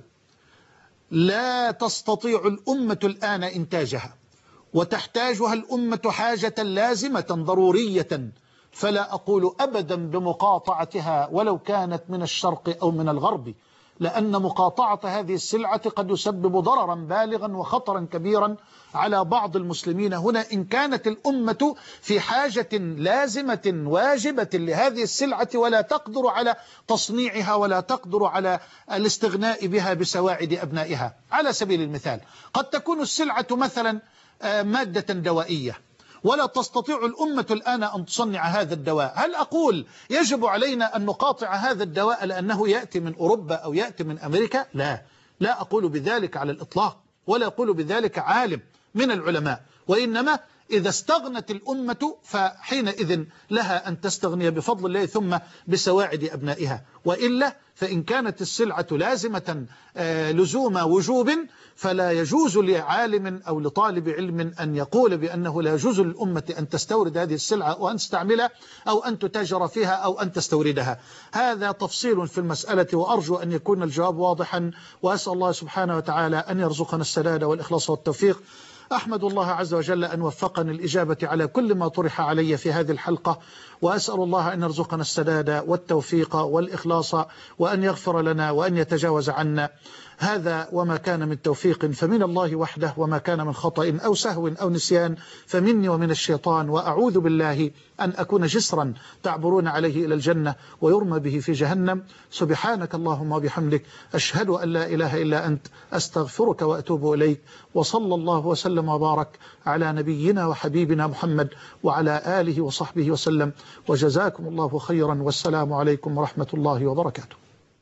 لا تستطيع الأمة الآن إنتاجها وتحتاجها الأمة حاجة لازمة ضرورية فلا أقول أبدا بمقاطعتها ولو كانت من الشرق أو من الغرب، لأن مقاطعة هذه السلعة قد يسبب ضررا بالغا وخطرا كبيرا على بعض المسلمين هنا. إن كانت الأمة في حاجة لازمة واجبة لهذه السلعة ولا تقدر على تصنيعها ولا تقدر على الاستغناء بها بسواعد أبنائها. على سبيل المثال قد تكون السلعة مثلا مادة دوائية ولا تستطيع الأمة الآن أن تصنع هذا الدواء، هل أقول يجب علينا أن نقاطع هذا الدواء لأنه يأتي من أوروبا أو يأتي من أمريكا؟ لا لا أقول بذلك على الإطلاق، ولا أقول بذلك عالم من العلماء، وإنما إذا استغنت الأمة فحينئذ لها أن تستغني بفضل الله ثم بسواعد أبنائها، وإلا فإن كانت السلعة لازمة لزوم وجوب فلا يجوز لعالم أو لطالب علم أن يقول بأنه لا يجوز للأمة أن تستورد هذه السلعة وأن تستعملها أو أن تتاجر فيها أو أن تستوردها. هذا تفصيل في المسألة، وأرجو أن يكون الجواب واضحا، وأسأل الله سبحانه وتعالى أن يرزقنا السداد والإخلاص والتوفيق. أحمد الله عز وجل أن وفقني الإجابة على كل ما طرح علي في هذه الحلقة، وأسأل الله أن يرزقنا السداد والتوفيق والإخلاص وأن يغفر لنا وأن يتجاوز عنا. هذا وما كان من توفيق فمن الله وحده، وما كان من خطأ أو سهو أو نسيان فمني ومن الشيطان، وأعوذ بالله أن أكون جسرا تعبرون عليه إلى الجنة ويرمى به في جهنم. سبحانك اللهم وبحمدك، أشهد أن لا إله إلا أنت، أستغفرك وأتوب إليك. وصلى الله وسلم وبارك على نبينا وحبيبنا محمد وعلى آله وصحبه وسلم، وجزاكم الله خيرا، والسلام عليكم ورحمة الله وبركاته.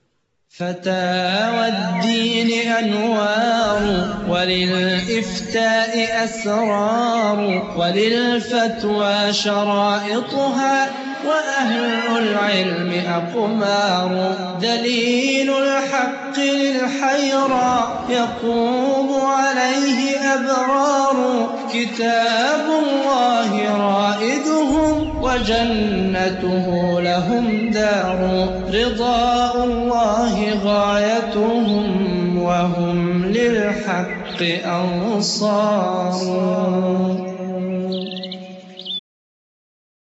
فتاوى الدين أنوار، وللإفتاء أسرار، وللفتوى شرائطها، وأهل العلم أقمار. دليل الحق للحيرى يقوم عليه أبرار. كتاب الله رائدهم، وجنته لهم دار. رضاء الله غايتهم، وهم للحق أنصار.